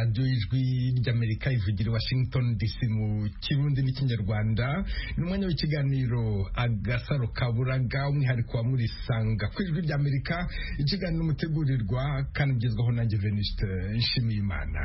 radiyo y'ijwi ry'Amerika ivugira Washington DC mu Kirundi n'Ikinyarwanda. Ni umwanya w'ikiganiro Agasaro Kaburaga, umwihariko wa Murisanga ku ijwi ry'Amerika, ikiganiro mutegurirwa kandi ugezwaho nanjye Venuste Nshimiyimana.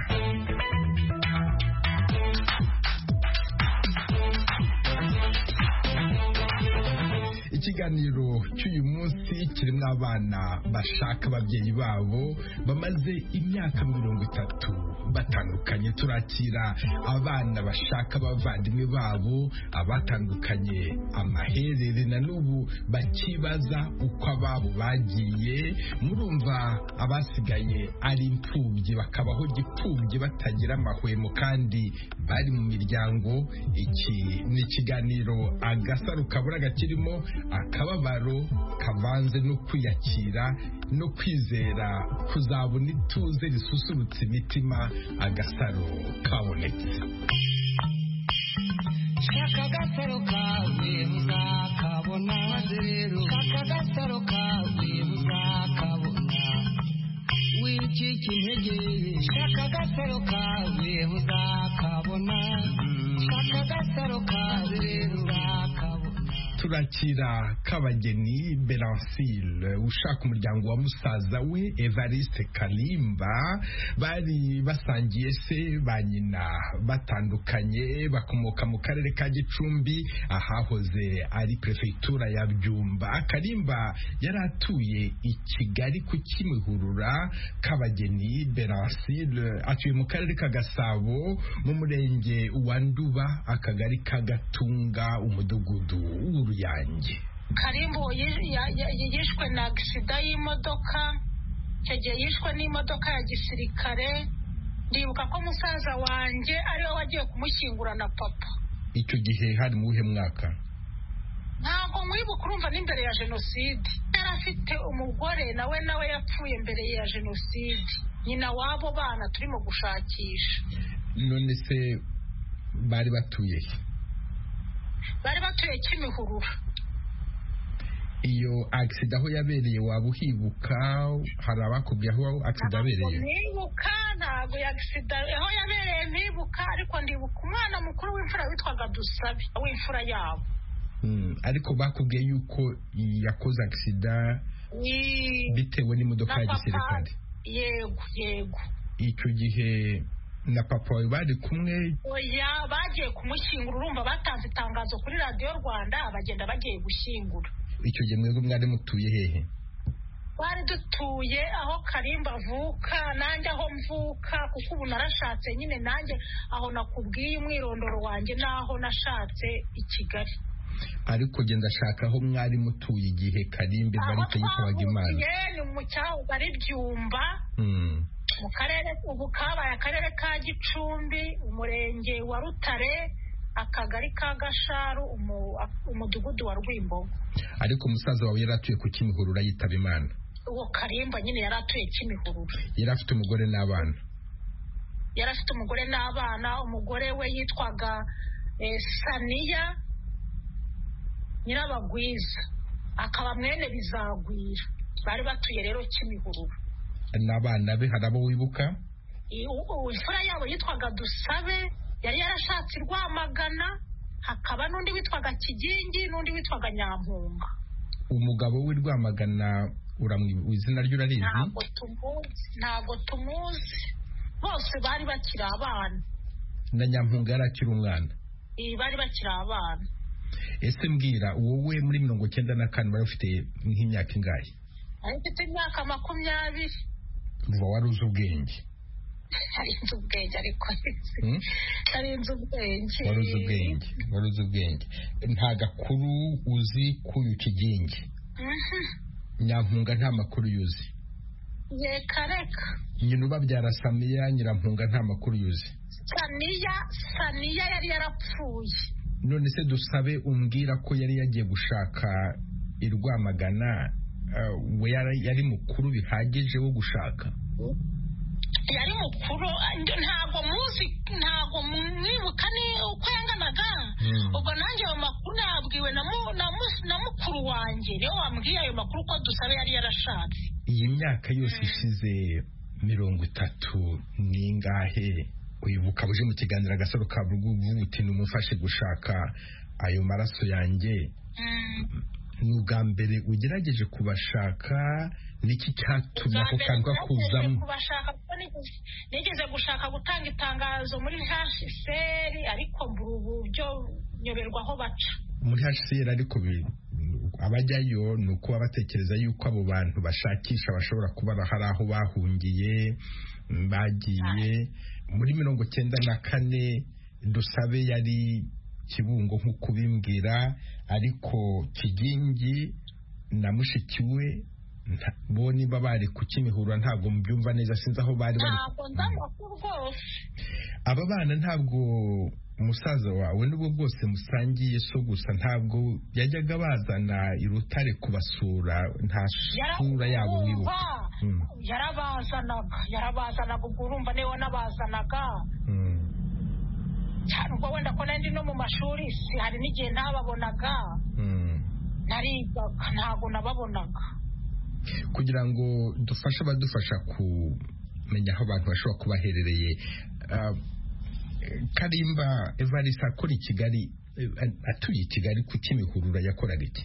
Ikiganiro cy'uyu munsi kirimo abana bashaka ababyeyi babo bamaze imyaka 30 batandukanye. Turakira abana bashaka abavandimwe babo abatandukanye amaherere na n'ubu bakibaza uko ababo bagiye. Murumva abasigaye ari impfubyi bakabaho gipfubyi batagira amahwemo kandi bari mu miryango. Iki ni ikiganiro Agasaro Kaburaga kirimo akababaro kavanze no kwiyakira no kwizera kuzabona ituze risusurutsa imitima. Agasaro kabonetse. Shaka agasaro kawe uzakabona, shaka agasaro kawe uzakabona, wicika intege. Shaka agasaro kawe uzakabona, shaka agasaro kawe uzakabona. Turakira Kabageni Belancille ushaka umuryango wa musaza we Evariste Kalimba. Bari basangiye se ba nyina batandukanye, bakomoka mu karere ka Gicumbi ahahoze ari prefectura ya Byumba. Kalimba yaratuye i Kigali ku Kimihurura. Kabageni Belancille atuye mu karere ka Gasabo mu murenge wa Nduba, akagari ka Gatunga, umudugudu yanjye. Karimbo yishwe na agisida y'imodoka, icyo gihe yishwe n'imodoka ya gisirikare. Ndibuka ko musaza wanjye ariwe wagiye kumushyingura na papa. Icyo gihe hari mu uhe mwaka? Ntabwo mwibuka, urumva n'imbere ya jenoside. Yari afite umugore nawe yapfuye mbere ya jenoside, nyina w'abo bana turimo gushakisha. None se bari batuye he? Bari batuye Kimihurura. Iyo accident aho yabereye waba uhibuka? Hari abakubwiye aho accident yabereye? Nibuka, ntabwo accident aho yabereye mpibuka, ariko ndibuka umwana mukuru w'imfura witwaga Dusabe w'imfura yabo. Ariko bakubwiye yuko yakoze accident bitewe n'imodoka ya gisirikare? Yego. Icyo gihe na papa wawe bari kumwe? Oya, bagiye kumushyingura. Urumva batanze itangazo kuri radiyo Rwanda, bagenda bagiye gushyingura. Icyo gihe mwebwe mwari mutuye hehe? Bari dutuye aho Karimba avuka, nanjye aho mvuka, kuko ubu narashatse nyine nanjye aho nakubwiye umwirondoro wanjye naho nashatse i Kigali. Ariko genda shaka aho mwari mutuye igihe Karimba bari yitwaga Imana. Ni mu cyaho bari Byumba, mu karere ubu kabaye akarere ka Gicumbi, umurenge wa Rutare, akagari ka Gasharu, umudugudu wa Rwimbogo. Ariko umusaza wawe yaratuye ku Kimihurura yitaba Imana? Uwo Karimba nyine yaratuye Kimihurura. Yari afite umugore n'abana? Yari afite umugore n'abana. Umugore we yitwaga Saniya Nyirabagwiza, akaba mwene Bizagwira. Bari batuye rero Kimihurura. N'abana be hari abo wibuka? Imfura yabo yitwaga Dusabe, yari yarashatse i Rwamagana. Hakaba n'undi witwaga Kigingi n'undi witwaga Nyampunga. Umugabo w'i Rwamagana izina ryo urarizi? Ntabwo tumuzi. Bose bari bakiri abana. Na Nyampunga yari akiri umwana? Bari bakiri abana. Ese mbwira, wowe muri 94 bari ufite nk'imyaka ingahe? Ari mfite imyaka 20. Uva wari uzi ubwenge? Harinze ubwenge ariko harinze ubwenge. Wari uzi ubwenge. Nta gakuru uzi k'uyu Kigingi? Nyampunga nta makuru yuzi? Yekareka. Nyina ubabyara Samiya Nyirampunga nta makuru yuzi? Saniya yari yarapfuye. None se Dusabe umbwira ko yari yagiye gushaka i Rwamagana, we yari mukuru bihagije wo gushaka? Yari mukuru, ntabwo mwibuka ni uko yanganaga. Ubwo nanjye ayo makuru nabwiwe na mukuru wanjye, niyo wambwiye ayo makuru ko Dusabe yari yarashatse. Iyi myaka yose ishize 30 n'ingahe wibuka buje mu kiganiro Agasaro Kaburaga uti numufashe gushaka ayo maraso yanjye n'ubwa mbere ugerageje kubashaka niki cyatuma ko kandwa kuzamo nigeze gushaka gutanga itangazo muri HCR ariko mbura uburyo nyoberwaho baca muri HCR ariko abajyayo nuko abatekereza yuko abo bantu bashakisha bashobora kuba hari aho bahungiye bagiye muri 94 Dusabe yari Kibungo nk'uko bimbwira ariko Kigingi na mushikiwe bo niba bari ku Kimihurura ntabwo mbyumva neza sinzi aho bari aba bana ntabwo umusaza wawe nubwo bwose musangiye so gusa ntabwo yajyaga bazana irutare kubasura nta sura yabo wibuka yarabazanaga ubwo urumva niwe nabazanaga cyane ubwo wenda ko nandi no mu mashuri hari n'igihe ntababonaga narigaga ntabwo nababonaga kugira ngo dufashe abadufasha kumenya aho abantu bashobora kuba baherereye Kalimba Evariste akora i Kigali atuye i Kigali ku Kimihurura yakoraga iki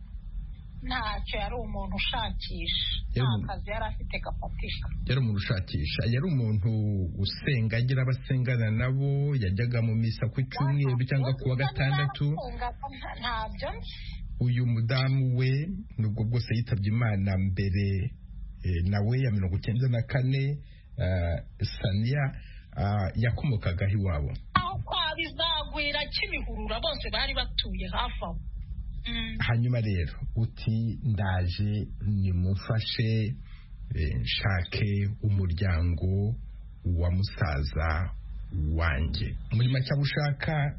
ntacyo yari umuntu ushakisha akazi yari afite gafatisha yari umuntu ushakisha yari umuntu usenga agira abasengana nabo yajyaga mu misa ku cyumweru cyangwa ku wa gatandatu ntabyo uyu mudamu we nubwo bwose yitabye Imana mbere nawe ya 94 Sania yakomokaga iwabo aho kwa bizagwira Kimihurura bose bari batuye hafi aho hanyuma rero uti ndaje nimufashe nshake umuryango wa musaza wanjye muri make ushaka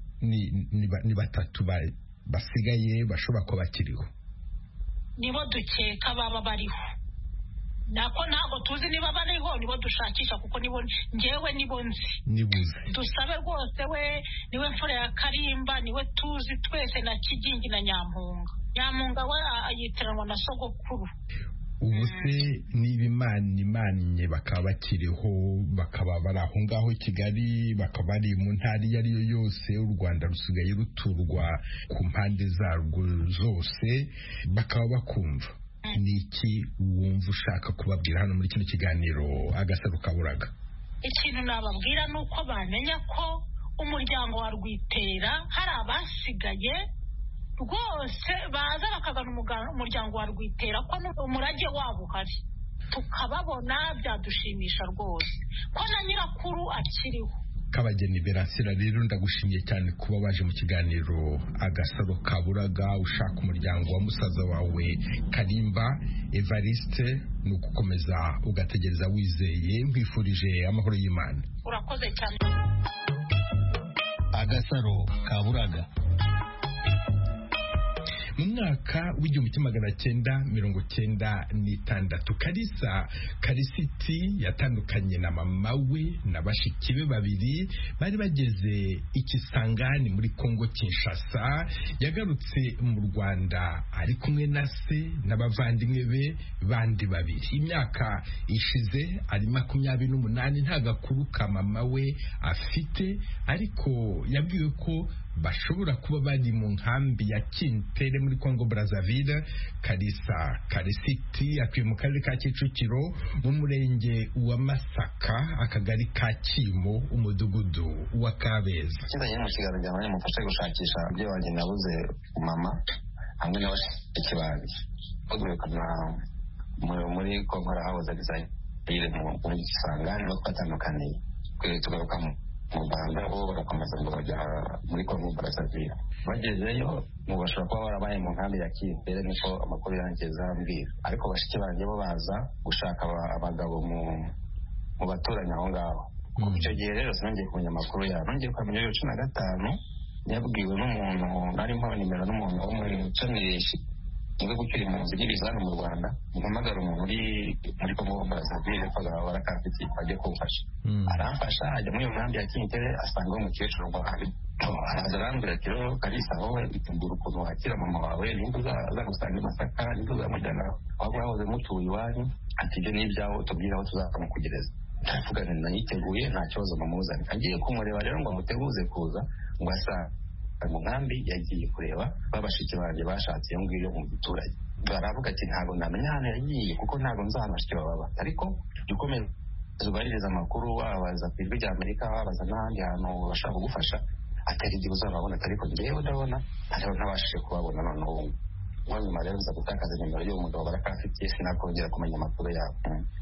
ni batatu basigaye bashobora kuba bakiriho nibo dukeka baba bariho nako ntabwo tuzi niba bariho nibo dushakisha kuko nibo njyewe nibo nzi nibuze Dusabe rwose we niwe mfura ya Kalimba niwe tuzi twese na Kigingi na Nyampunga we yitiranwa na sogokuru ubu se niba imanye bakaba bakiriho bakaba bari aho ngaho i Kigali bakaba bari mu ntara iyo ari yo yose u Rwanda rusigaye ruturwa ku mpande zarwo zose bakaba bakumva niki wumva ushaka kubabwira hano muri kino kiganiro Agasaro Kaburaga ikintu nababwira nuko bamenya ko umuryango wa Rwitera hari abasigaye rwose baza bakagana umuryango wa Rwitera ko umurage wabo uhari tukababona byadushimisha rwose ko na nyirakuru akiriho Kabageni Beransira rero ndagushimiye cyane kuba waje mu kiganiro Agasaro Kaburaga ushaka umuryango wa musaza wawe Kalimba Evariste nugukomeza ugategereza wizeye nkwifurije amahoro y'Imana urakoze cyane Agasaro Kaburaga mu mwaka w'1996 Kalisa Karisiti yatandukanye na mama we na bashiki be babiri bari bageze ikisangani muri Kongo Kinshasa yagarutse mu Rwanda ari kumwe na se n'abavandimwe be bandi babiri imyaka ishize ari 28 nta gakuru ka mama we afite ariko yabwiwe ko bashobora kuba bari mu nkambi ya Kintere muri Congo Brazzaville. Kalisa Karisiti atuye mu karere ka Kicukiro mu murenge wa Masaka akagari ka Kimo umudugudu wa Kabeza. Kizanye mu kiganiro cyane mufashe gushakisha ibyo wanjye nabuze mama hamwe n'abashiki banjye bagurukana muri Congo hahoze design ire mu Kisangani no twatandukaniye tugaruka mu Rwanda bo barakomeza ngo bajya muri Congo Brazzaville bagezeyo mu bashobora kuba barabaye mu nkambi ya Kintere niko amakuru yanjye zambwira ariko bashiki banjye bo baza gushaka abagabo mu baturanyi aho ngaho icyo gihe rero sinongeye kumenya amakuru yabo nongeye kumenya 15 yabwiwe n'umuntu narimo nimero n'umuntu wo muri Canishi nubwo gucyura impunzi n'ibiza hano mu Rwanda mpamagara umuntu uri muri Congo Brazzaville pagara barakafite ajye kumfasha aramfasha ajya muri iyo nkambi ya Kintere asanga umukecuru ngo araza arambwira ati rero Kalisa wowe itungura ukuntu wakira mama wawe nimba uza gusanga Masaka nimba uzamujyana aho mwahoze mutuye iwanyu ati ibyo n'ibyaho tubwira aho tuzamukugereza ndavuga nti nayiteguye nta kibazo mamuzane agiye kumureba rero ngo amuteguze kuza ngo asanga mu nkambi yagiye kureba babashiki banjye bashatse iyo ngiyo mu giturage baravuga ati ntabwo namenya hano yagiye kuko ntabwo nzahana bashiki baba ariko dukomeze zubaririza amakuru wabaza ku ijwi rya Amerika wabaza n'ahandi hantu bashaka kugufasha atari igihe uzababona ariko njyewe ndabona hariho ntabashije kubabona noneho nyuma rero nza gutakaza nimero y'uwo mugabo barakafitiye sinakongera kumenya amakuru yabo.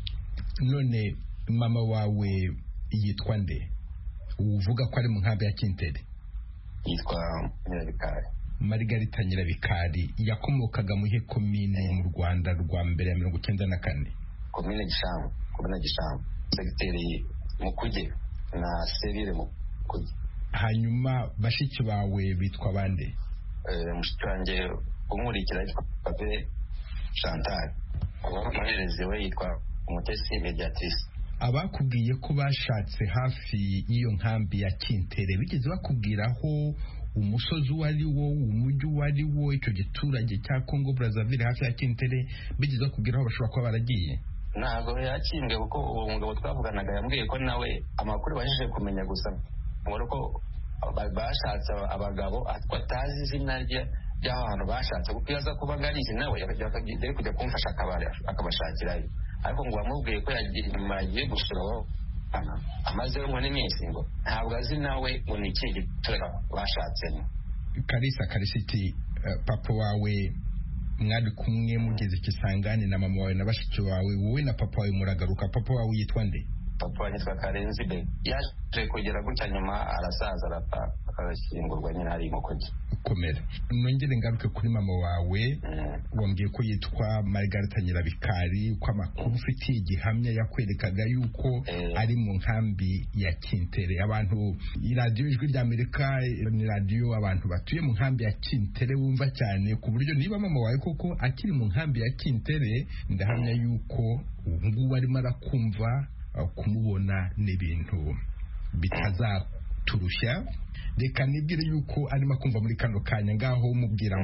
None mama wawe yitwa nde uvuga ko ari mu nkambi ya Kintere? Yitwa Nyirabikari. Margarita Nyirabikari yakomokaga mu ihe komine mu Rwanda rwa mbere ya 1994? Komine Gishambo segiteri Mukuge na Serire Mukuge. Hanyuma bashiki bawe bitwa bande? Mushiki wanjye umurikira yitwa Pape Chantal, umuhererezi we yitwa Umutesi Mediatrice. Abakubwiye ko bashatse hafi y'iyo nkambi ya Kintere bigeze bakubwira aho umusozi wari wo umujyi wari wo icyo giturage cya Congo Brazzaville hafi ya Kintere bigeze bakubwira aho bashobora kuba baragiye? Ntabwo yakimbwe kuko uwo mugabo twavuganaga yambwiye ko nawe amakuru bashije kumenya gusa ngo ko bashatse abagabo atazi izina ry'aho hantu bashatse kuko iyo aza kuba ngarizi nawe yari kujya kumfasha akabashakirayo ariko ngo bamubwiye ko yagiye gusura amaze ngo n'iminsi ngo ntabwo azi nawe ngo ni iki gitura bashatsemo. Kalisa iti papa wawe mwari kumwe mugeze Kisangani na mama wawe na bashiki wawe wowe na papa wawe muragaruka. Papa wawe yitwa nde? Papa yitwa Karenzi Be. Yaje kugera gutya nyuma arasaza arapfa akashyingurwa nyine hari Mukuge. Komera. Nongere ngaruke kuri mama wawe wambwiye ko yitwa Margarita Nyirabikari ko amakuru ufitiye igihamya yakwerekaga yuko ari mu nkambi ya Kintere. Abantu iradiyo ijwi rya Amerika ni radiyo abantu batuye mu nkambi ya Kintere bumva cyane ku buryo niba mama wawe koko akiri mu nkambi ya Kintere ndahamya yuko ubu arimo arakumva kumubona n'ibintu bitazaturusha. Reka nibwire yuko arimo kumva muri kano kanya ngaho mubwira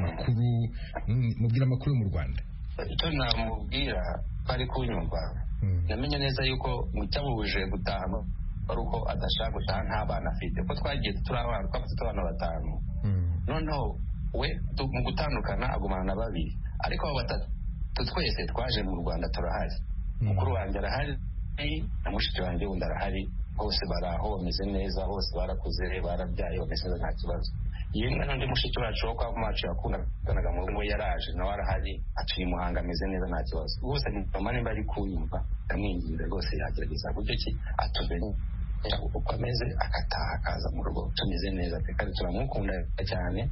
amakuru mu Rwanda. Icyo namubwira bari kunyumva namenye neza yuko mucyabuje gutaha ari uko adashaka gutaha nta bana afite ko twagiye turabana twafite abana 5 noneho we mu gutandukana agumana na 2 ariko abo 3 twese twaje mu Rwanda turahari. Mukuru wanjye arahari na mushiki wanjye wundi arahari, bose baraho bameze neza, bose barakuze barabyaye bameze neza nta kibazo. Yemwe n'undi mushiki wacu wo kwa macu yakundanaga mu rugo yaraje nawe arahari atuye Muhanga ameze neza nta kibazo. Bose mama nimba ari kuyumva ndamwinginze rwose yagerageza buryo ki atumenye uko ameze akataha akaza mu rugo tumeze neza kandi turamukunda cyane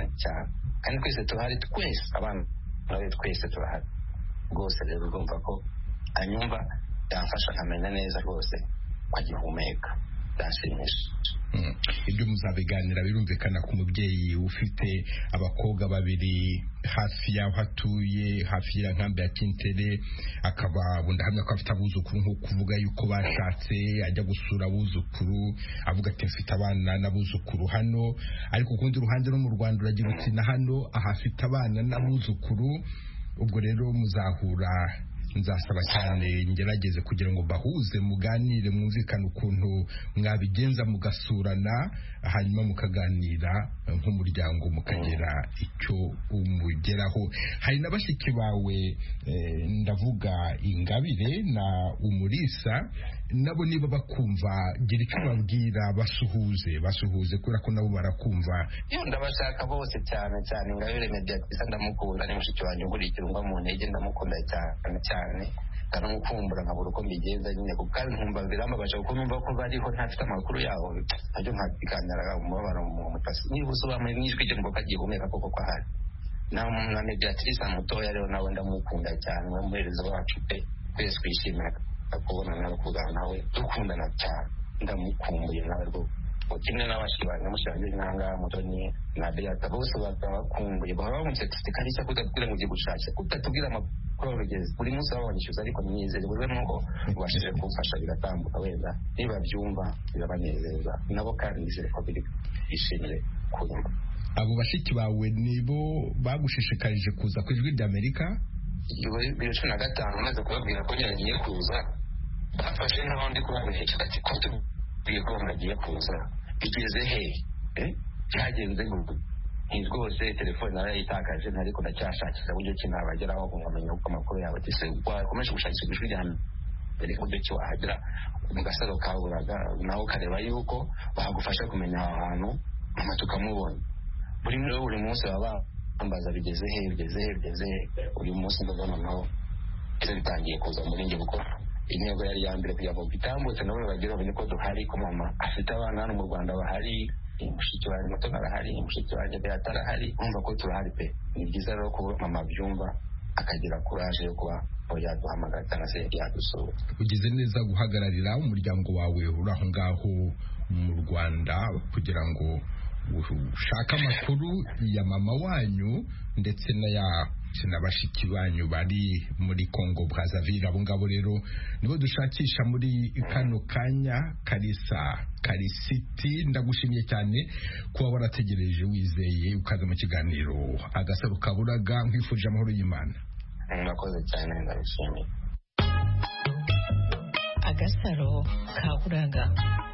kandi twese turahari, twese abana nawe twese turahari rwose. Rero urumva ko anyumva yamfasha nkamenya neza rwose ko agihumeka byashimisha. Ibyo muzabiganira birumvikana ku mubyeyi ufite abakobwa 2 hafi yaho hatuye hafi ya nkambi ya Kintere, akaba bundahamya ko afite abuzukuru nko kuvuga yuko bashatse ajya gusura abuzukuru avuga ati mfite abana n'abuzukuru hano, ariko kundi ruhande no mu Rwanda uragira uti na hano ahafite abana n'abuzukuru. Ubwo rero muzahura, nzasaba cyane ngerageze kugira ngo bahuze muganire mwumvikane ukuntu mwabigenza mugasurana hanyuma mukaganira nk'umuryango mukagera icyo umugeraho. Hari n'abashiki bawe ndavuga Ingabire na Umulisa, nabo niba bakumva gira icyo babwira basuhuze kubera ko nabo barakumva. Iyo ndabashaka bose cyane Ingabire Mediatrice ndamukunda, ni mushiki wanjye nkurikira umva mu ntege ndamukunda cyane kanamukumbura nkabura uko mbigenza nyine kandi nkumva birambabaje kuko numva ko bariho ntafite amakuru yaho ajyo nkabikanira umubabaro mu mutasi niba usobanuye n'ijwi rye ngo kagihumeka koko ko ahari. Na Mediatrice mutoya rero nawe ndamukunda cyane, umuhereza wacu pe twese twishimira kubona nawe kugana nawe dukundana cyane, ndamukumbuye nawe rwo kimwe n'abashibanye mushanje nkanga mutoni na Beata bose bakumbuye bahora bamutse kalisa kutatubwira ngo ugiye gushakira kutatubwira amakuru urugeze buri munsi babanyishyuza ariko myizere buri wese nuko ubashije kumfasha biratambuka wenda niba byumva birabanezeza nabo kandi nizere ko biri ishimire kunyuma. Abo bashiki bawe nibo bagushishikarije kuza ku Ijwi ry'Amerika? 2015 maze kubabwira ko ngiye kuza bafashe n'abandi kubabeshya ati ko tubwiye ko nagiye kuza bigeze he byagenze ngo rwose telefone narayitakaje ariko ndacyashakira uburyo ki nabageraho nkamenya uko amakuru yawe ati se wakomeje gushakira Ijwi ry'Amerika uburyo ki wahagera mu gasaro kaburaga nawe ukareba yuko bagufasha kumenya ahantu mama tukamubona buri munsi baba ambaza bigeze he uyu munsi ndabona naho ese bitangiye kuza muri nge gukora intego yari ya mbere kugira ngo bitambutse nabo bagire bamenye ko duhari ko mama afite abana hano mu Rwanda bahari mushiki wanjye muto narahari mushiki wanjye Beata arahari umva ko turahari pe. Ni byiza rero ko mama byumva akagira courage yo kuba yaduhamagara cyangwa se yadusura. Ugize neza guhagararira umuryango wawe uri aho ngaho mu Rwanda kugira ngo ushaka amakuru ya mama wanyu ndetse na bashiki banyu bari muri Congo Brazzaville. Abo ngabo rero nibo dushakisha muri kano kanya. Karisiti, ndagushimiye cyane kuba warategereje wizeye ukaza mu kiganiro Agasaro Kaburaga. Nkwifurije amahoro y'Imana. Murakoze cyane, ndabishimiye. Agasaro Kaburaga.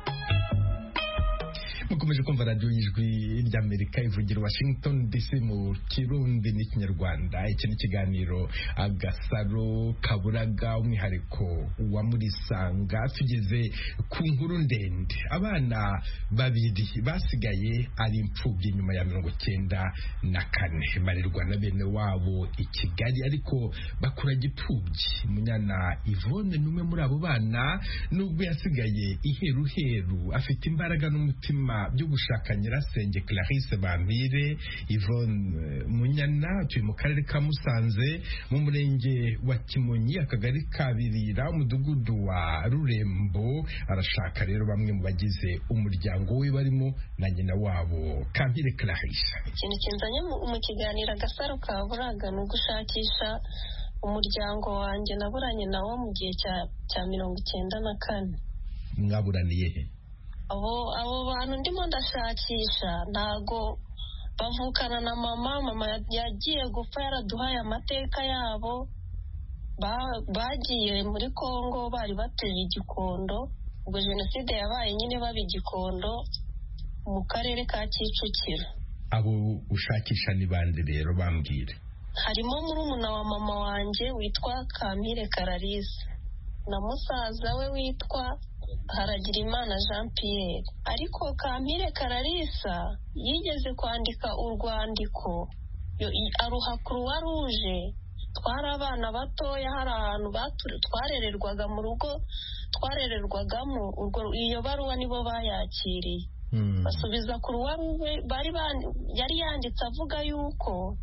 Mukomeje kumva radio y'Ijwi ry'Amerika ivugira Washington DC mu Kirundi n'Ikinyarwanda. Iki ni ikiganiro Agasaro Kaburaga, umwihariko wa Murisanga. Tugeze ku nkuru ndende. Abana babiri basigaye ari imfubyi nyuma ya 94 barirwa na bene wabo i Kigali, ariko bakura gipfubyi. Munyana Yvonne numwe muri abo bana, nubwo yasigaye iheruheru, afite imbaraga n'umutima byo gushaka nyirasenge Clarisse Bambire. Yvonne Munyana turi mu karere ka Musanze mu murenge wa Kimonyi, akagari ka Birira, umudugudu wa Rurembo. Arashaka rero bamwe mu bagize umuryango we barimo na nyina wabo Kampire Clarisse. Ikintu kinzanye mu kiganiro Agasaro Kaburaga ni ugushakisha umuryango wanjye naburanye nawo mu gihe cya 94. Mwaburaniye he? Abo bantu ndimo ndashakisha ntago bavukana na mama yagiye gupfa, yaraduhaye amateka yabo. Bagiye muri Congo bari batuye Igikondo, ubwo jenoside yabaye nyine baba Igikondo mu karere ka Kicukiro. Abo ushakisha ni bande rero bambwire? Harimo murumuna wa mama wanjye witwa Kampire Clarisse na musaza we witwa Haragirimana Jean Pierre. Ariko Kampire Clarisse yigeze kwandika urwandiko aruha Croix Rouge. Twari abana batoya, hari ahantu twarererwaga mu rugo twarererwagamo, iyo baruwa nibo bayakiriye. Basubiza Croix Rouge, yari yanditse avuga yuko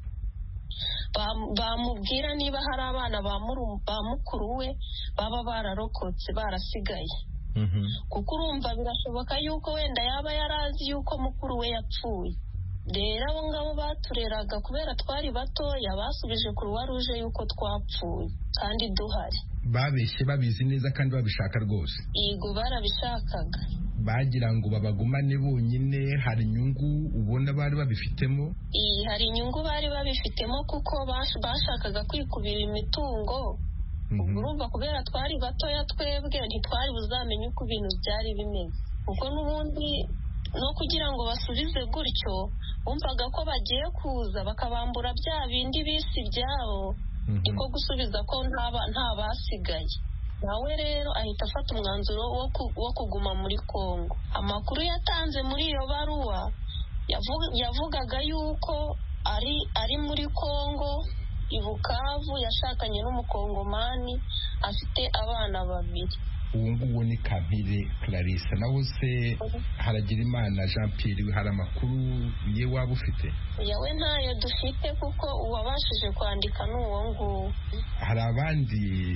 bamubwira niba hari abana ba mukuru we baba bararokotse barasigaye. Kuko urumva birashoboka yuko wenda yaba yarazi yuko mukuru we yapfuye. Rero abo ngabo batureraga kubera twari batoya basubije Croix Rouge yuko twapfuye kandi duhari. Babeshye babizi neza kandi babishaka rwose? Yego, barabishakaga. Bagira ngo babagumane bonyine. Hari inyungu ubona bari babifitemo? Hari inyungu bari babifitemo kuko bashakaga kwikubira imitungo. Urumva kubera twari batoya twebwe ntitwari buzamenye uko ibintu byari bimeze. Kuko n'ubundi no kugira ngo basubize gutyo bumvaga ko bagiye kuza bakabambura bya bindi bisi byabo, niko gusubiza ko nta basigaye. Nawe rero ahita afata umwanzuro wo kuguma muri Congo. Amakuru yatanze muri iyo baruwa yavugaga yuko ari muri Congo i Bukavu, yashakanye n'umukongomani, afite abana babiri. Uwo nguwo ni Kampire Clarisse. Naho se Haragirimana Jean Pierre, hari amakuru ye waba ufite? Yawe ntayo dufite kuko uwabashije kwandika n'uwo nguwo. Hari abandi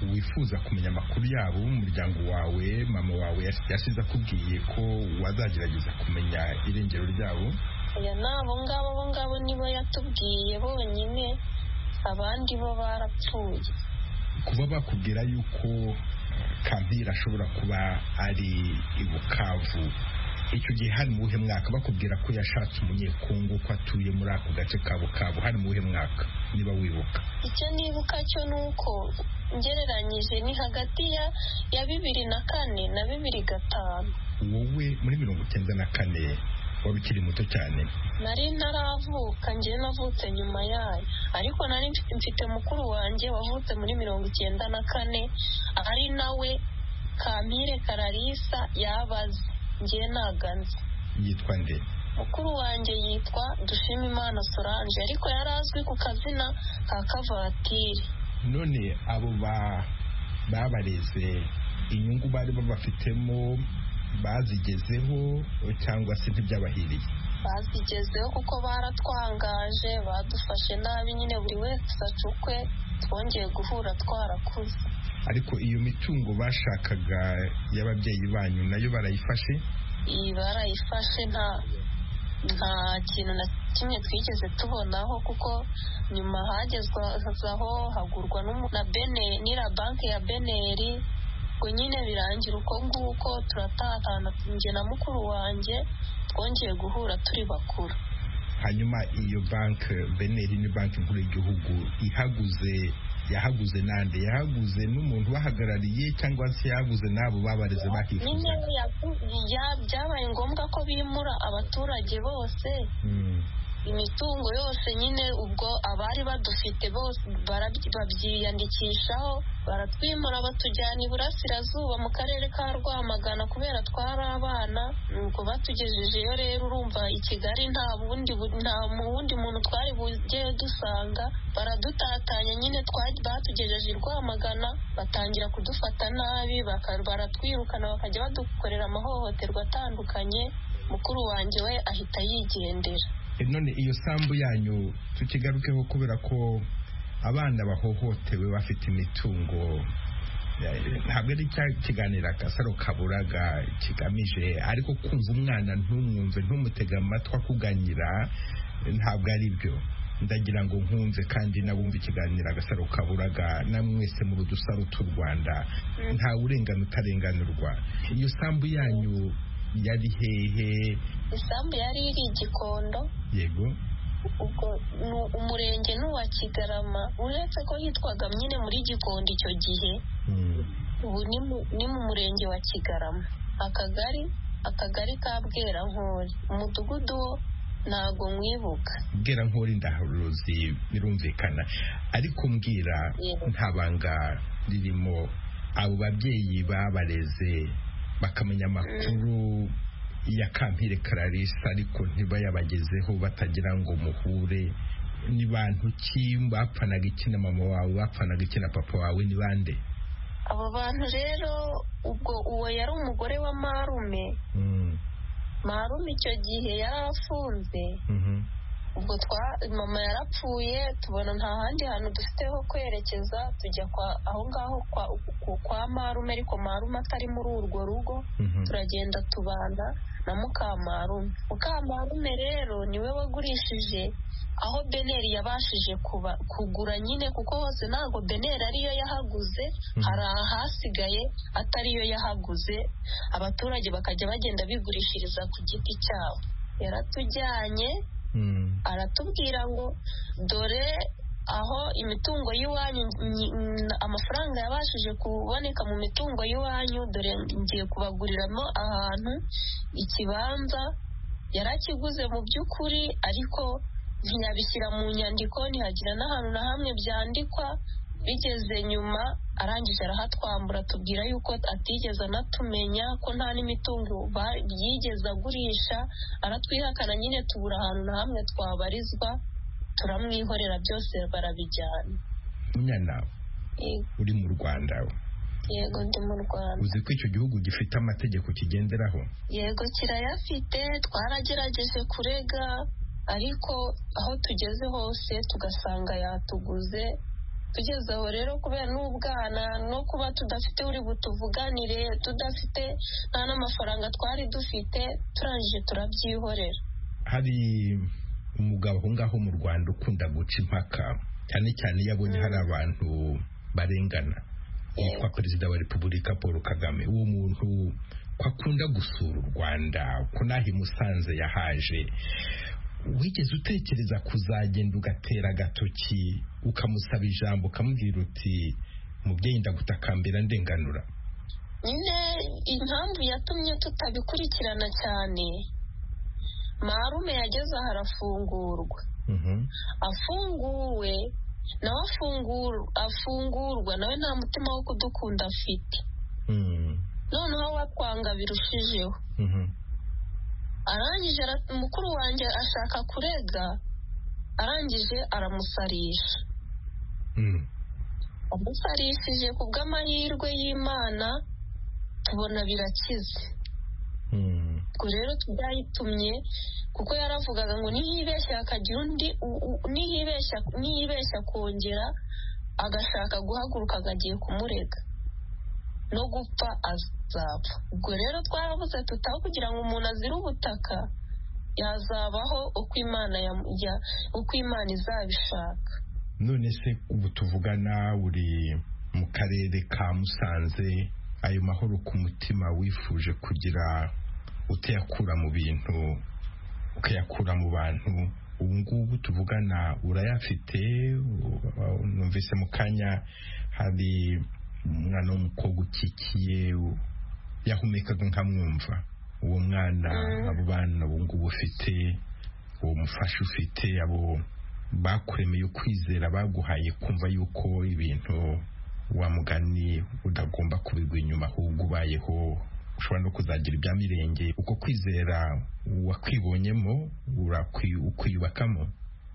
wifuza kumenya amakuru yabo, umuryango wawe, mama wawe yasize akubwiye ko wazagerageza kumenya irengero ryabo? oya, n'abo ngabo nibo yatubwiye bonyine, abandi bo barapfuye. Kuba bakubwira yuko Kampire ashobora kuba ari i Bukavu, icyo gihe hari mu buhe mwaka? Bakubwira ko yashatse umunyekongo ko atuye muri ako gace ka Bukavu, hari mu buhe mwaka niba wibuka? Icyo nibuka cyo nuko ngereranyije ni hagati ya 2004 na 2005. Wowe muri 1994 wari ukiri muto cyane? Nari ntaravuka, njye navutse nyuma yayo, ariko nari mfite mukuru wanjye wavutse muri 1994, ari nawe Kampire Clarissa yabaze, njye naganze. Yitwa nde? Mukuru wanjye yitwa Dushimimana Solange, ariko yari azwi ku kazina ka Kavatiri. None abo babareze, inyungu bari babafitemo bazigezeho cyangwa se ntibyabahiriye? Bazigezeho kuko baratwangaje, badufashe nabi, nyine buri wese acukwe, twongeye guhura twarakuze. Ariko iyo mitungo bashakaga y'ababyeyi banyu nayo barayifashe? Iyi barayifashe, nta kintu na kimwe twigeze tubonaho, kuko nyuma hagezwaho hagurwa na Beneri, banki ya Beneri, ngo nyine birangira uko nguko, turatatana njye na mukuru wanjye, twongeye guhura turi bakuru. Hanyuma iyo banki Beneri ni banki nkuru y'igihugu, yahaguze nande? Yahaguze n'umuntu bahagarariye cyangwa se yahaguze n'abo babareze bahifuza? Byabaye ngombwa ko bimura abaturage bose, imitungo yose nyine, ubwo abari badufite bose babyiyandikishaho, baratwimura batujyana Iburasirazuba mu karere ka Rwamagana kubera twari abana. Nuko batugejejeyo rero, urumva i Kigali nta mu wundi muntu twari bujye dusanga, baradutatanya nyine, batugejeje i Rwamagana, batangira kudufata nabi, baratwirukana, bakajya badukorera amahohoterwa atandukanye. Mukuru wanjye we ahita yigendera. None iyo sambu yanyu tukigarukeho, kubera ko abana bahohotewe bafite imitungo, ntabwo ari cya kiganiro Agasaro Kaburaga kigamije, ariko kumva umwana ntumwumve, ntumutega amatwi akuganyira, ntabwo ari byo. Ndagira ngo nkumve kandi nabumva ikiganiro Agasaro Kaburaga, namwese mu Udusaro tw'u Rwanda, nta urengana utarenganurwa. Iyo sambu yanyu yari hehe? Isambu yari iri Gikondo. Yego. Ubwo umurenge n'uwa Kigarama, uretse ko yitwaga nyine muri Gikondo icyo gihe, ubu ni mu murenge wa Kigarama, akagari ka Bwerankori, umudugudu wo ntago mwibuka. Bwerankori ndaharuzi, birumvikana, ariko mbwira, nta banga ririmo, abo babyeyi babareze bakamenya amakuru ya Kampire Clarissa ariko ntibayabagezeho, batagira ngo muhure, ni bantu ki? Bapfanaga iki na mama wawe? Bapfanaga iki na papa wawe? Ni bande abo bantu rero? Ubwo uwo yari umugore wa Marume. Marume icyo gihe yari afunze. Ubwo mama yarapfuye, tubona nta handi hantu dufite ho kwerekeza, tujya aho ngaho kwa Marume, ariko Marume atari muri urwo rugo. Turagenda tubana na Mukamarume. Mukamarume rero niwe wagurishije aho Beneri yabashije kugura nyine, kuko hose ntabwo Beneri ariyo yahaguze, hari ahasigaye atariyo yahaguze, abaturage bakajya bagenda bigurishiriza ku giti cyabo. Yaratujyanye, aratubwira ngo dore aho imitungo y'iwanyu, amafaranga yabashije kuboneka mu mitungo y'iwanyu, dore ngiye kubaguriramo ahantu ikibanza. Yarakiguze mu by'ukuri, ariko ntiyabishyira mu nyandiko, ntihagira n'ahantu na hamwe byandikwa. Bigeze nyuma arangije arahatwambura, tubwira yuko atigeze anatumenya, ko nta n'imitungo yigeze agurisha. Aratwihakana nyine, tubura ahantu na hamwe twabarizwa, turamwihorera, byose barabijyana. Munyana, uri mu Rwanda? Yego, ndi mu Rwanda. Uzi ko icyo gihugu gifite amategeko kigenderaho? Yego, kirayafite. Twaragerageje kurega, ariko aho tugeze hose tugasanga yatuguze, tugeze aho rero kubera n'ubwana no kuba tudafite uri butuvuganire, tudafite nta n'amafaranga twari dufite, turangije turabyihorera. Hari umugabo aho ngaho mu Rwanda ukunda guca impaka cyane cyane iyo abonye hari abantu barengana, yitwa Perezida wa Repubulika Paul Kagame. Uwo muntu ko akunda gusura u Rwanda, ko naho i Musanze yahaje, wigeze utekereza kuzagenda ugatera agatoki ukamusaba ijambo ukamubwira uti mubyeyi ndagutakambira ndenganura? Nyine impamvu yatumye tutabikurikirana cyane, marume yageze aho arafungurwa. Afunguwe nawe afungurwa nawe nta mutima wo kudukunda afite. Noneho watwanga birushijeho. Arangije mukuru wanjye ashaka kurega, arangije aramusarisha. Amusarishije ku bw'amahirwe y'Imana tubona birakize. Ubwo rero byayitumye, kuko yaravugaga ngo nihibeshya akagira undi, nihibeshya kongera agashaka guhaguruka agiye kumurega no gupfa azapfa. Ubwo rero twaravuze tutaho kugira ngo umuntu azire ubutaka, yazabaho uko Imana izabishaka. None se ubu tuvugana uri mu karere ka Musanze, ayo mahoro ku mutima wifuje kugira utayakura mu bintu ukayakura mu bantu, ubu ngubu tuvugana urayafite? Numvise mu kanya hari umwana w'umukobwa ukikiye yahumekaga nkamwumva. Uwo mwana, abo bana ubu ngubu ufite, uwo mufasha ufite, abo bakuremeye ukwizera, baguhaye kumva yuko ibintu wa mugani udagomba kubigwa inyuma, ahubwo ubayeho ushobora no kuzagira ibya mirenge, uko kwizera wakwibonyemo ukwiyubakamo?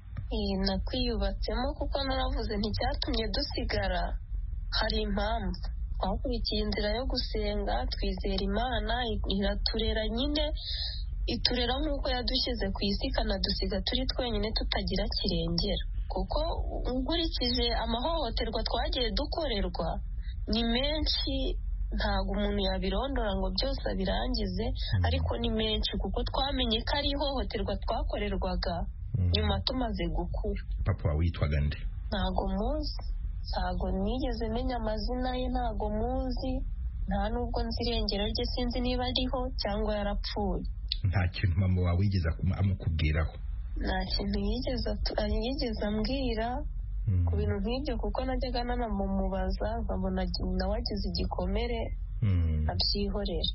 Nakwiyubatsemo kuko naravuze nticyatumye dusigara, hari impamvu. Twakurikiye inzira yo gusenga, twizera Imana, iraturera nyine, iturera nk'uko yadushyize ku isi, ikanadusiga turi twenyine tutagira kirengera. Kuko nkurikije amahohoterwa twagiye dukorerwa ni menshi, ntabwo umuntu yabirondora ngo byose abirangize, ariko ni menshi, kuko twamenye ko ari ihohoterwa twakorerwaga nyuma tumaze gukura. Papa wawe yitwaga nde? Ntago muzi, ntago nigeze menya amazina ye, ntago muzi, nta nubwo nzi irengero rye, sinzi niba ariho cyangwa yarapfuye. Nta kintu mama wawe yigeze amukubwiraho? Nta kintu yigeze ambwira ku bintu nk'ibyo, kuko najyaga nanamumubaza nkabona nawe agize igikomere abyihorera.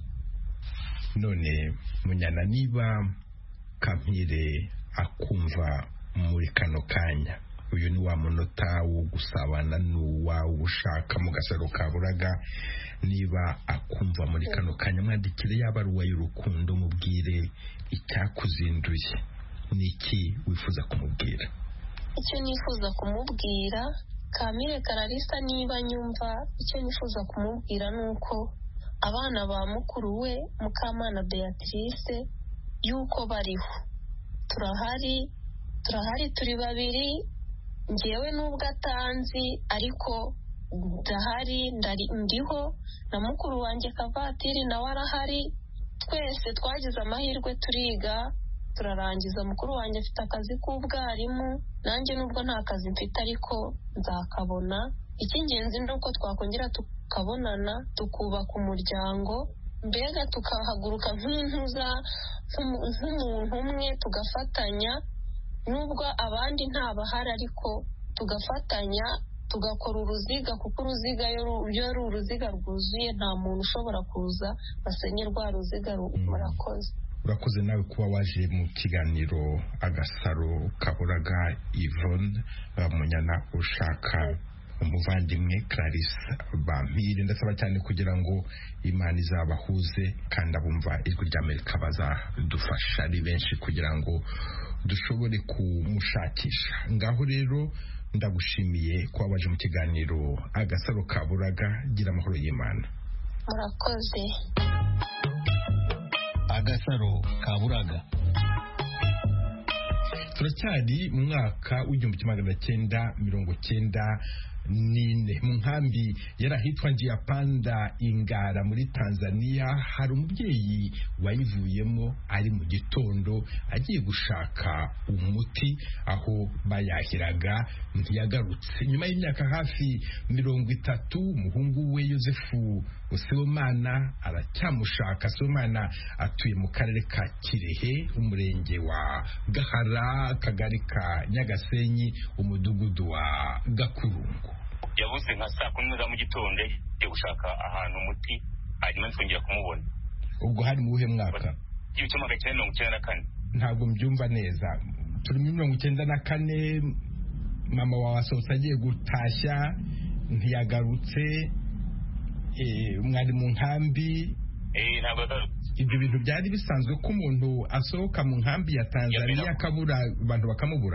None Munyana, niba Kampire akumva muri kano kanya, uyu ni wa munota wo gusabana n'uwa ushaka mu Gasaro ka Buraga, niba akumva muri kano kanya, mwandikire yabaruwa y'urukundo, mubwire icyakuzinduye. Niki wifuza kumubwira? Icyo nifuza kumubwira, Kamire Clarisse niba nyumva, icyo nifuza kumubwira nuko abana ba mukuru we Mukamana Beatrice yuko bariho, turahari turi babiri, njyewe nubwo atanzi ariko ndahari, ndiho, na mukuru wanjye Kavatiri nawe arahari. Twese twagize amahirwe turiga turarangiza. Mukuru wanjye afite akazi k'ubwarimu, nanjye nubwo nta kazi mfite ariko nzakabona. Icy'ingenzi ni uko twakongera tukabonana, tukubaka umuryango, mbega tukahaguruka nk'intuza, nk'umuntu umwe, tugafatanya, nubwo abandi ntabahari ariko tugafatanya, tugakora uruziga, kuko uruziga iyo ari uruziga rwuzuye nta muntu ushobora kuza basenye rwa ruziga. Murakoze. Urakoze nawe kuba waje mu kiganiro Agasaro Kaburaga. Yvonne Munyana ushaka umuvandimwe Clarisse Bampire, ndasaba cyane kugira ngo Imana izabahuze, kandi abumva ijwi ry'Amerika bazadufasha ari benshi kugira ngo dushobore kumushakisha. Ngaho rero ndagushimiye kuba waje mu kiganiro Agasaro Kaburaga. Gira amahoro y'Imana. Murakoze. Agasaro Kaburaga. turacyari mu mwaka w'1994 mu nkambi yarahitwa Njiyapanda Ingara muri Tanzania. hari umubyeyi wayivuyemo ari mu gitondo agiye gushaka umuti aho bayahiraga ntiyagarutse. nyuma y'imyaka hafi 30 umuhungu we Yosefu Sibomana aracyamushaka. Sibomana atuye mu karere ka Kirehe, umurenge wa Gahara, akagari ka Nyagasenyi, umudugudu wa Gakurungu. yabuze nka saa 10 za mu gitondo yo gushaka ahantu umuti, hanyuma twongera kumubona. ubwo hari mu buhe mwaka? 1994. ntabwo mbyumva neza. turi mu 1994, mama wawe asohotse agiye gutashya ntiyagarutse. mwari mu nkambi. ntabwo agarutse. ibyo bintu byari bisanzwe ko umuntu asohoka mu nkambi ya Tanzania akabura abantu bakamubura?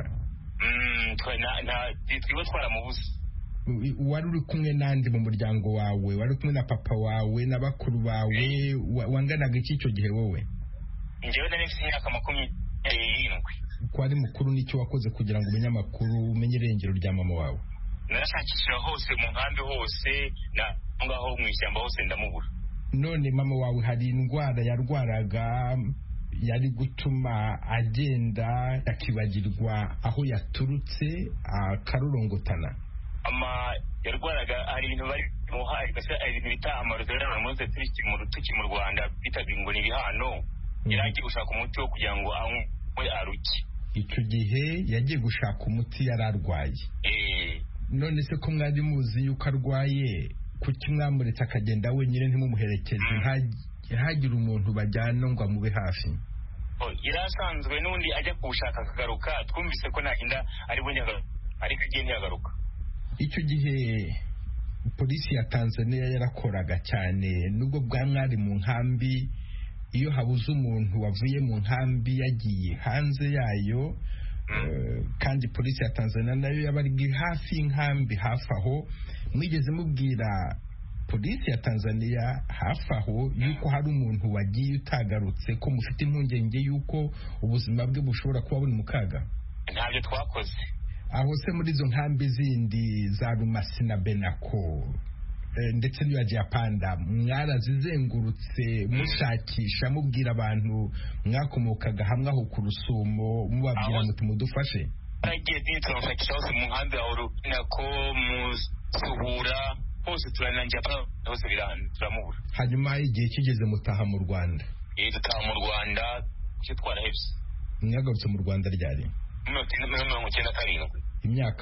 twiwe twaramubuze. wari uri kumwe n'andi mu muryango wawe? wari kumwe na papa wawe na bakuru bawe? wanganaga iki icyo gihe wowe? njyewe nari mfite imyaka 27. ko ari mukuru, nicyo wakoze kugira ngo umenye amakuru, umenye irengero rya mama wawe? narashakishije hose mu nkambi hose, ngaho mu ishyamba hose ndamubura. none mama wawe hari indwara yarwaraga yari gutuma agenda akibagirwa aho yaturutse akarurongotana? yarwaraga, hari ibintu bari muhaye ibintu bita amarozera ramuze tuki mu Rwanda bitaga ngo ni ibihano. yaragiye gushaka umuti wo kugira ngo anywe aruki. icyo gihe yagiye gushaka umuti yararwaye. none se ko mwari muzi yuko arwaye, kuki mwamuretse akagenda wenyine ntimumuherekeze? ntihagire umuntu bajyana ngo amube hafi? yarasanzwe n'undi ajya kuwushaka akagaruka, twumvise ko nagenda ari bo nyagaruka, ariko agiye ntiyagaruka. icyo gihe polisi ya Tanzania yarakoraga cyane, nubwo bwa mwari mu nkambi. iyo habuze umuntu wavuye mu nkambi yagiye hanze yayo, kandi polisi ya Tanzania nayo yabari hafi y'inkambi hafi aho, mwigeze mubwira polisi ya Tanzania hafi aho yuko hari umuntu wagiye utagarutse, ko mufite impungenge yuko ubuzima bwe bushobora kuba buri mu kaga? ntabyo twakoze. aho se muri izo nkambi zindi za Rumasi na Benako ndetse n'iya Njiyapanda mwarazizengurutse mushakisha, mubwira abantu mwakomokaga hamwe aho ku Rusumo, mubabwira muti mudufashe? twagiye turashakisha hose mu nkambi aho Benako, Musuhura, hose turanangira hose turamubura. hanyuma igihe kigeze mutaha mu Rwanda? dutaha mu Rwanda cyo twarahebye. mwagarutse mu Rwanda ryari? 1997. imyaka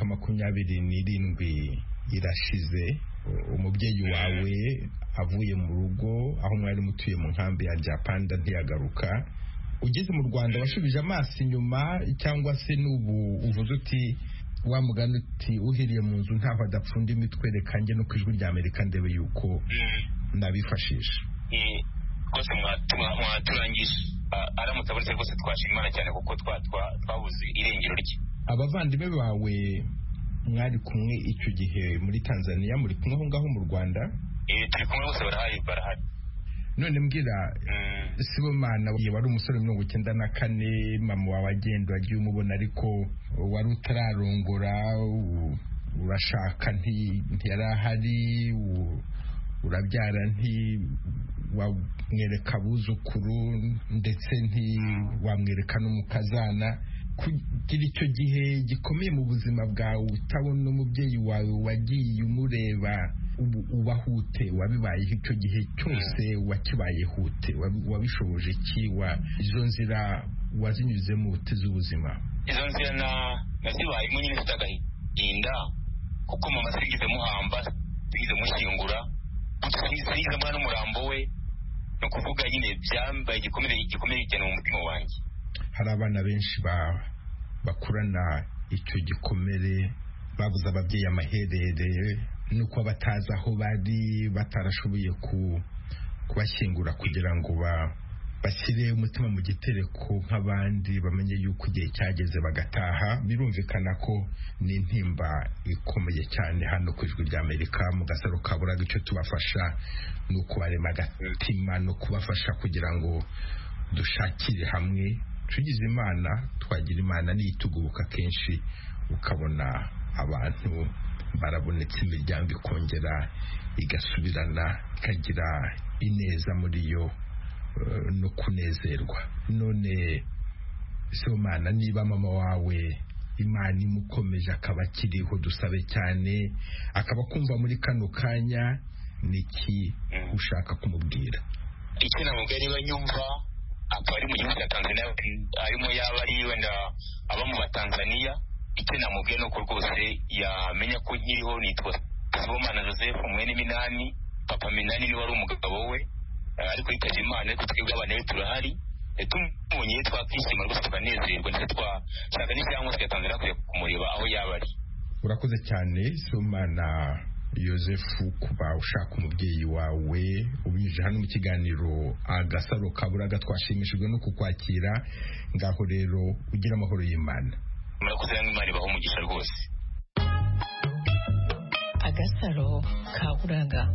27 irashize. umubyeyi wawe avuye mu rugo aho mwari mutuye mu nkambi ya Njiyapanda ntiyagaruka. ugeze mu Rwanda washubije amaso inyuma, cyangwa se n'ubu uvuze uti wa mugani uti uhiriye mu nzu ntaho adapfunda imitwe, reka njye no ku Ijwi rya Amerika ndebe yuko nabifashisha? rwose mwaturangisha, aramutse abonetse rwose twashima Imana cyane, kuko twabuze irengero rye. abavandimwe bawe mwari kumwe icyo gihe muri Tanzania, muri kumwe aho ngaho mu Rwanda? turi kumwe bose, barahari. none mbwira, Sibomana wari umusore 1994, mama wawe agenda wagiye umubona, ariko wari utararongora, urashaka ntiyarahari, urabyara wamwereka abuzukuru, ndetse wamwereka n'umukazana. kugira icyo gihe gikomeye mu buzima bwawe utabona umubyeyi wawe wagiye umureba, ubahute wabibayeho icyo gihe cyose, wakibayehute, wabishoboje iki? izo nzira wazinyuzemo uteze ubuzima? izo nzira nazibayemo nyine zifite agahinda, kuko mama singize muhamba, singize mushyingura, singize mbona n'umurambo we. ni ukuvuga nyine byambaye igikomere cyane mu mutima wanjye. hari abana benshi bakurana icyo gikomere, babuze ababyeyi amaherere, nuko batazi aho bari, batarashoboye kubashyingura kugira ngo bashyire umutima mu gitereko nk'abandi, bamenye yuko igihe cyageze bagataha. birumvikana ko ni intimba ikomeye cyane. hano ku Ijwi rya Amerika mu Gasaro Kaburaga icyo tubafasha ni ukubarema agatima no kubafasha kugira ngo dushakire hamwe tugize imana twagira imana nitugubuka kenshi ukabona abantu barabonetse, imiryango ikongera igasubirana ikagira ineza muri yo no kunezerwa. None Sibomana, niba mama wawe Imana imukomeje akaba akiriho, dusabe cyane akaba kumva muri kano kanya, niki ushaka kumubwira? Icyo namubwira niba nyumva akaba ari mu gihugu cya Tanzania, arimo yaba ari wenda aba mu Batanzania, icyo namubwira nuko rwose yamenya ko nkiriho. Nitwa Sibomana Joseph mwene Minani. Papa Minani niwe wari umugabo we, ariko yitabye Imana, ariko twebwe abana be turahari. Tumubonye twakwishima rwose tukanezerwa, ndetse twashaka n'icyangombwa cya Tanzania kujya kumureba aho yaba ari. Urakoze cyane Sibomana Yosefu kuba ushaka umubyeyi wawe ubinyujije hano mu kiganiro Agasaro Kaburaga. Twashimishijwe no kukwakira, ngaho rero ugira amahoro y'Imana. Murakoze, Imana ibaho umugisha rwose. Agasaro Kaburaga.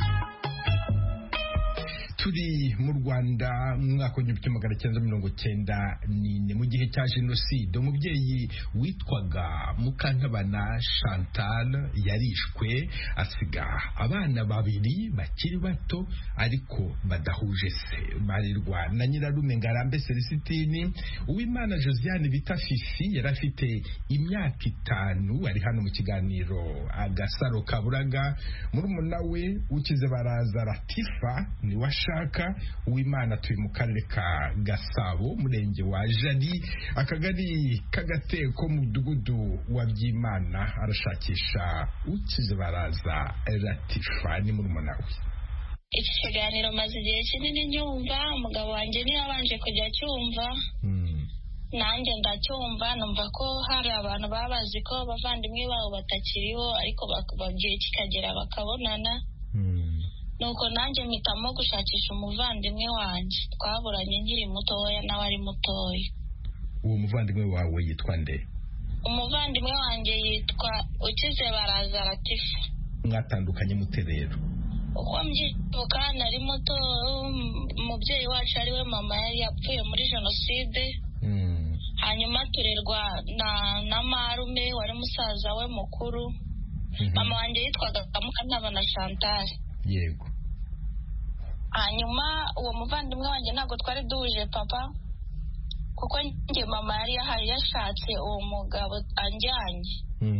Turi mu Rwanda mu mwaka w'igihumbi kimwe magana cyenda mirongo cyenda n'ine, mu gihe cya jenoside. Umubyeyi witwaga Mukantabana Chantal yarishwe, asiga abana babiri bakiri bato ariko badahuje se. Barirwa na nyirarume Ngarambe Celestine. Uwimana Josiane bita Fifi yari afite imyaka 5. Ari hano mu kiganiro Agasaro Kaburaga. Murumuna we Ukize Baraza Latifa ni washaka. Uwimana tuye mu karere ka Gasabo, murenge wa Jali, akagari k'Agateko, mu mudugudu wa Byimana. Arashakisha Ukize Baraza Latifa, ni murumuna we. Iki kiganiro maze igihe kinini nyumva, umugabo wanjye niyo abanje kujya cyumva, nanjye ndacyumva, numva ko hari abantu baba bazi ko abavandimwe babo batakiriho, ariko bagiye kikagera bakabonana. Nuko nanjye mpitamo gushakisha umuvandimwe wanjye twaburanye nkiri mutoya nawe ari mutoya. Uwo muvandimwe wawe yitwa nde? Umuvandimwe wanjye yitwa Ukize Baraza Latifa. Mwatandukanye mute rero? Uko mbyibuka nari muto, umubyeyi wacu ari we mama yari yapfuye muri jenoside. Hanyuma turerwa na marume wari musaza we mukuru. Mama wanjye yitwaga Mukantabana Chantal. Yego. Hanyuma uwo muvandimwe wanjye ntabwo twari duhuje papa, kuko njye mama yari yashatse uwo mugabo anjyanye.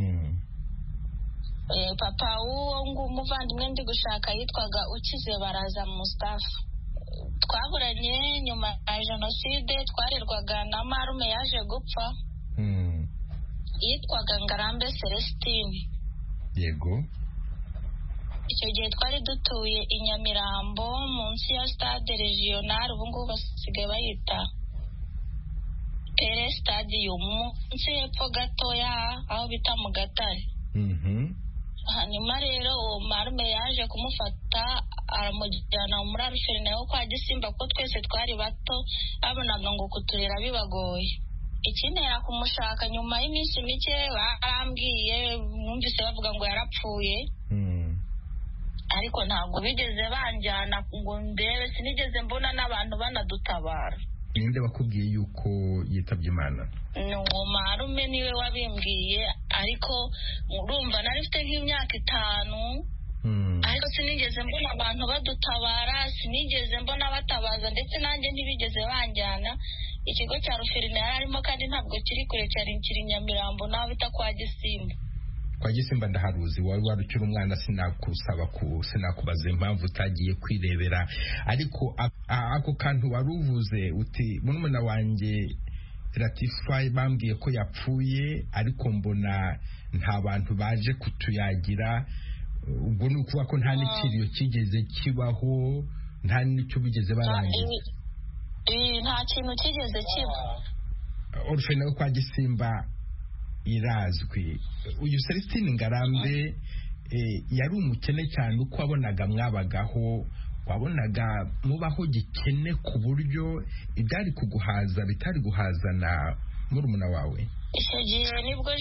Papa w'uwo umuvandimwe ndi gushaka yitwaga Ukize Baraza Mustafa. Twaburanye nyuma ya jenoside, twarerwaga na marume yaje gupfa, yitwaga Ngarambe Celestine. Yego. Icyo gihe twari dutuye i Nyamirambo munsi ya stade regional, ubu ngubu basigaye bayita Pere Stadium, munsi hepfo gatoya aho bita mu Gatare. Hanyuma rero uwo marume yaje kumufata aramujyana muri Aruferina yo kwa Gisimba, ko twese twari bato, abonaga ngo kuturera bibagoye. Ikintera kumushaka nyuma y'iminsi mike barambwiye, mwumvise bavuga ngo yarapfuye. Ariko ntabwo bigeze banjyana ngo ndebe, sinigeze mbona n'abantu banadutabara. Ninde wakubwiye yuko yitabye Imana? Uwo marume niwe wabimbwiye, ariko urumva nari mfite nk'imyaka 5, ariko sinigeze mbona abantu badutabara, sinigeze mbona batabaza, ndetse nanjye ntibigeze banjyana. Ikigo cya Ruferina yari arimo kandi ntabwo kiri kure, kiri Nyamirambo naho bita kwa Gisimba. Kwa Gisimba ndaharuzi, wari warukira umwana, sinakubaza impamvu utagiye kwirebera. Ariko ako kantu waruvuze uti murumuna wanjye Latifa bambwiye ko yapfuye, ariko mbona nta bantu baje kutuyagira. Ubwo ni ukuvuga ko nta n'ikiriyo kigeze kibaho, nta n'icyo bigeze barangiza. Nta kintu kigeze kiba. Orufena yo kwa Gisimba irazwi. Uyu Celestine Ngarambe yari umukene cyane, uko wabonaga mwabagaho, wabonaga mubaho gikene ku buryo ibyari kuguhaza bitari guhazana murumuna wawe. Icyo gihe nibwo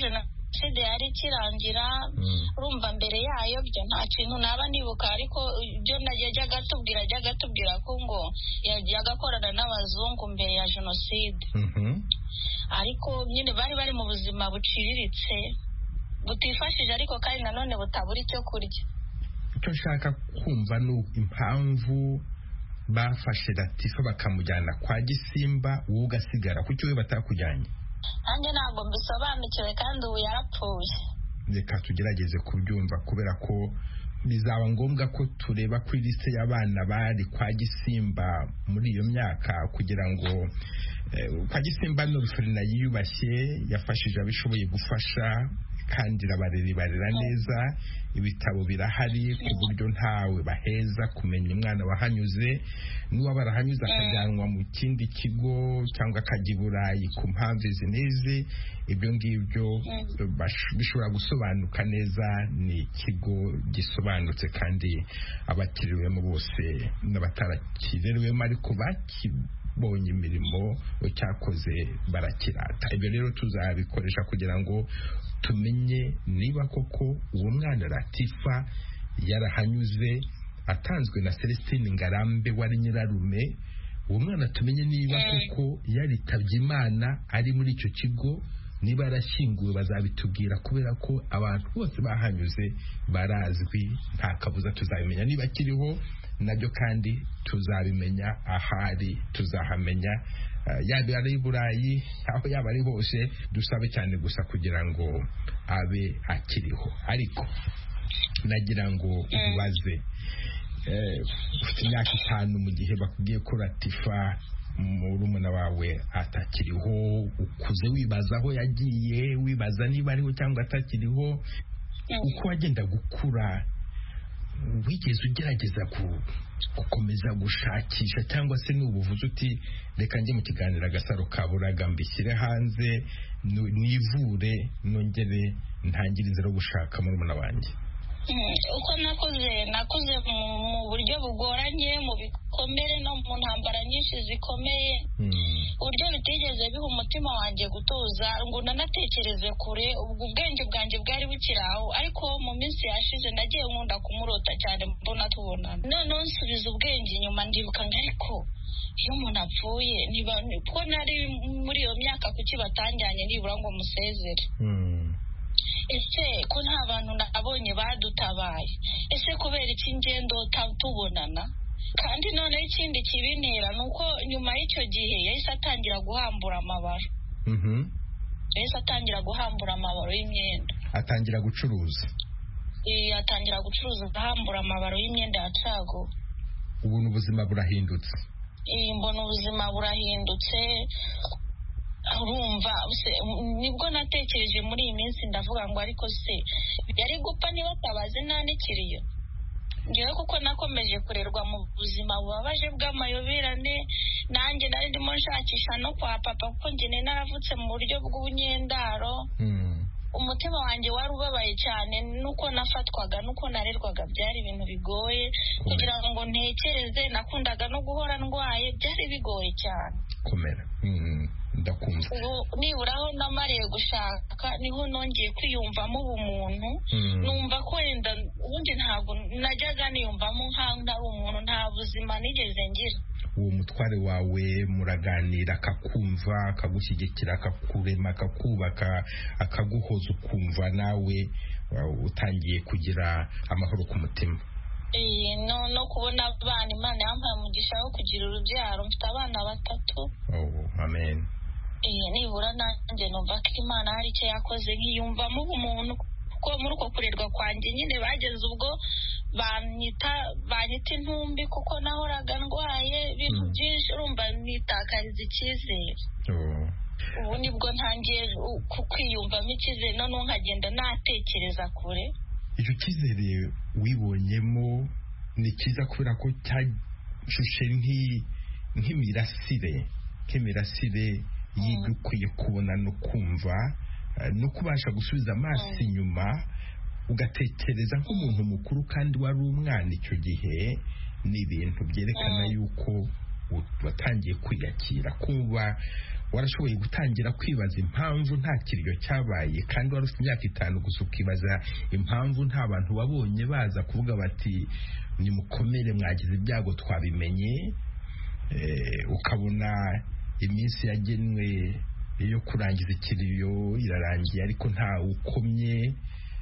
jenoside yari ikirangira urumva mbere yayo byo nta kintu naba nibuka ariko ibyo yajyaga atubwira ko ngo yajyaga akorana n'abazungu mbere ya jenoside ariko nyine bari mu buzima buciriritse butifashije ariko kandi nanone butabura icyo kurya. Icyo nshaka kumva ni impamvu bafashe Latifa bakamujyana kwa Gisimba wowe ugasigara kuki we batakujyanye? Nanjye ntabwo mbisobanukiwe kandi ubu yarapfuye. Reka tugerageze kubyumva kubera ko bizaba ngombwa ko tureba ku liste y'abana bari kwa Gisimba muri iyo myaka kugira ngo kwa Gisimba n'uruferina yiyubashye yafashije abishoboye gufasha kandi barera neza, ibitabo birahari ku buryo ntawe baheza kumenya umwana wahanyuze, n'uwa barahanyuze akajyanwa mu kindi kigo cyangwa akajya i Burayi ku mpamvu izi n'izi. Ibyo ngibyo bishobora gusobanuka neza, ni ikigo gisobanutse kandi abakiriwemo bose n'abatarakirewemo ariko bakibonye imirimo cyakoze barakirata. Ibyo rero tuzabikoresha kugira ngo tumenye niba koko uwo mwana Latifa yarahanyuze atanzwe na Celestine Ngarambe wari nyirarume. Uwo mwana tumenye niba koko yaritabye Imana ari muri icyo kigo, niba yarashyinguwe bazabitubwira kubera ko abantu bose bahanyuze barazwi, nta kabuza tuzabimenya niba akiriho nabyo kandi tuzabimenya ahari tuzahamenya, yaba ari i Burayi aho yaba ari hose, dusabe cyane gusa kugira ngo abe akiriho. Ariko nagira ngo ubaze ufite imyaka 5 mu gihe bakubwiye ko Latifa murumuna wawe atakiriho, ukuze wibaza aho yagiye, wibaza niba ariho cyangwa atakiriho. Uko wagenda gukura wigeze ugerageza gukomeza gushakisha cyangwa se n'ubuvuzi uti reka njye mu kiganiro Agasaro Kaburaga mbishyire hanze nivure nongere ntangire inzira yo gushaka murumuna wanjye? Uko nakuze mu buryo bugoranye, mu bikomere no mu ntambara nyinshi zikomeye, uburyo bitigeze biha umutima wanjye gutuza ngo nanatekereze kure. Ubwenge bwanjye bwari bukiraho, ariko mu minsi yashize nagiye nkunda kumurota cyane mbona tubonana, noneho nsubiza ubwenge inyuma ndibuka ngo ariko iyo umuntu apfuye ko nari muri iyo myaka kuki batanjyanye nibura ngo musezere? Ese ko nta bantu nabonye badutabaye? Ese kubera iki ngendo tubonana? Kandi noneho ikindi kibintera ni uko nyuma y'icyo gihe yahise atangira guhambura amabaro. Yahise atangira guhambura amabaro y'imyenda, atangira gucuruza. Atangira gucuruza ahambura amabaro y'imyenda ya cago. Ubu ubuzima burahindutse. Mbona ubuzima burahindutse. Urumva nibwo natekereje muri iyi minsi ndavuga ngo ariko se yari gupfa niba atabaze ntanikiriyo ngewe, kuko nakomeje kurerwa mu buzima bubabaje bw'amayoberane. Nanjye nari ndimo nshakisha no kwa papa kuko njye naravutse mu buryo bw'ubunyendaro. Umutima wanjye wari ubabaye cyane nuko nafatwaga, nuko narerwaga, byari ibintu bigoye kugira ngo ntekereze. Nakundaga no guhora ndwaye, byari bigoye cyane. Komera. Ndakumva. Nibura aho namariye gushaka niho nongeye kwiyumvamo ubumuntu. Numva ko wenda ubundi ntabwo najyaga niyumvamo nkaho ntari umuntu, nta buzima nigeze ngira. Uwo mutware wawe muraganira, akakumva, akagushyigikira, akakurema, akakubaka, akaguhoza, ukumva nawe utangiye kugira amahoro ku mutima? No kubona abana Imana yampaye umugisha wo kugira urubyaro. Mfite abana 3. Amen. Nibura nanjye numva ko Imana hari icyo yakoze, nkiyumvamo ubumuntu kuko muri uko kurerwa kwanjye nyine bageze ubwo banyita intumbi kuko nahoraga ndwaye ibintu byinshi, urumva nitakariza icyizere. Ubu nibwo ntangiye kwiyumvamo icyizere, noneho nkagenda natekereza kure. Icyo cyizere wibonyemo ni cyiza kubera ko cyashushe nk'imirasire y'ibyo ukwiye kubona no kumva no kubasha gusubiza amaso inyuma ugatekereza nk'umuntu mukuru kandi wari umwana icyo gihe. Ni ibintu byerekana yuko watangiye kwiyakira, kumva warashoboye gutangira kwibaza impamvu nta kiryo cyabaye, kandi wari ufite imyaka 5 gusa ukibaza impamvu nta bantu wabonye baza kuvuga bati nimukomere mwagize ibyago twabimenye, ukabona iminsi yagenwe yo kurangiza ikiriyo irarangiye ariko nta ukomye,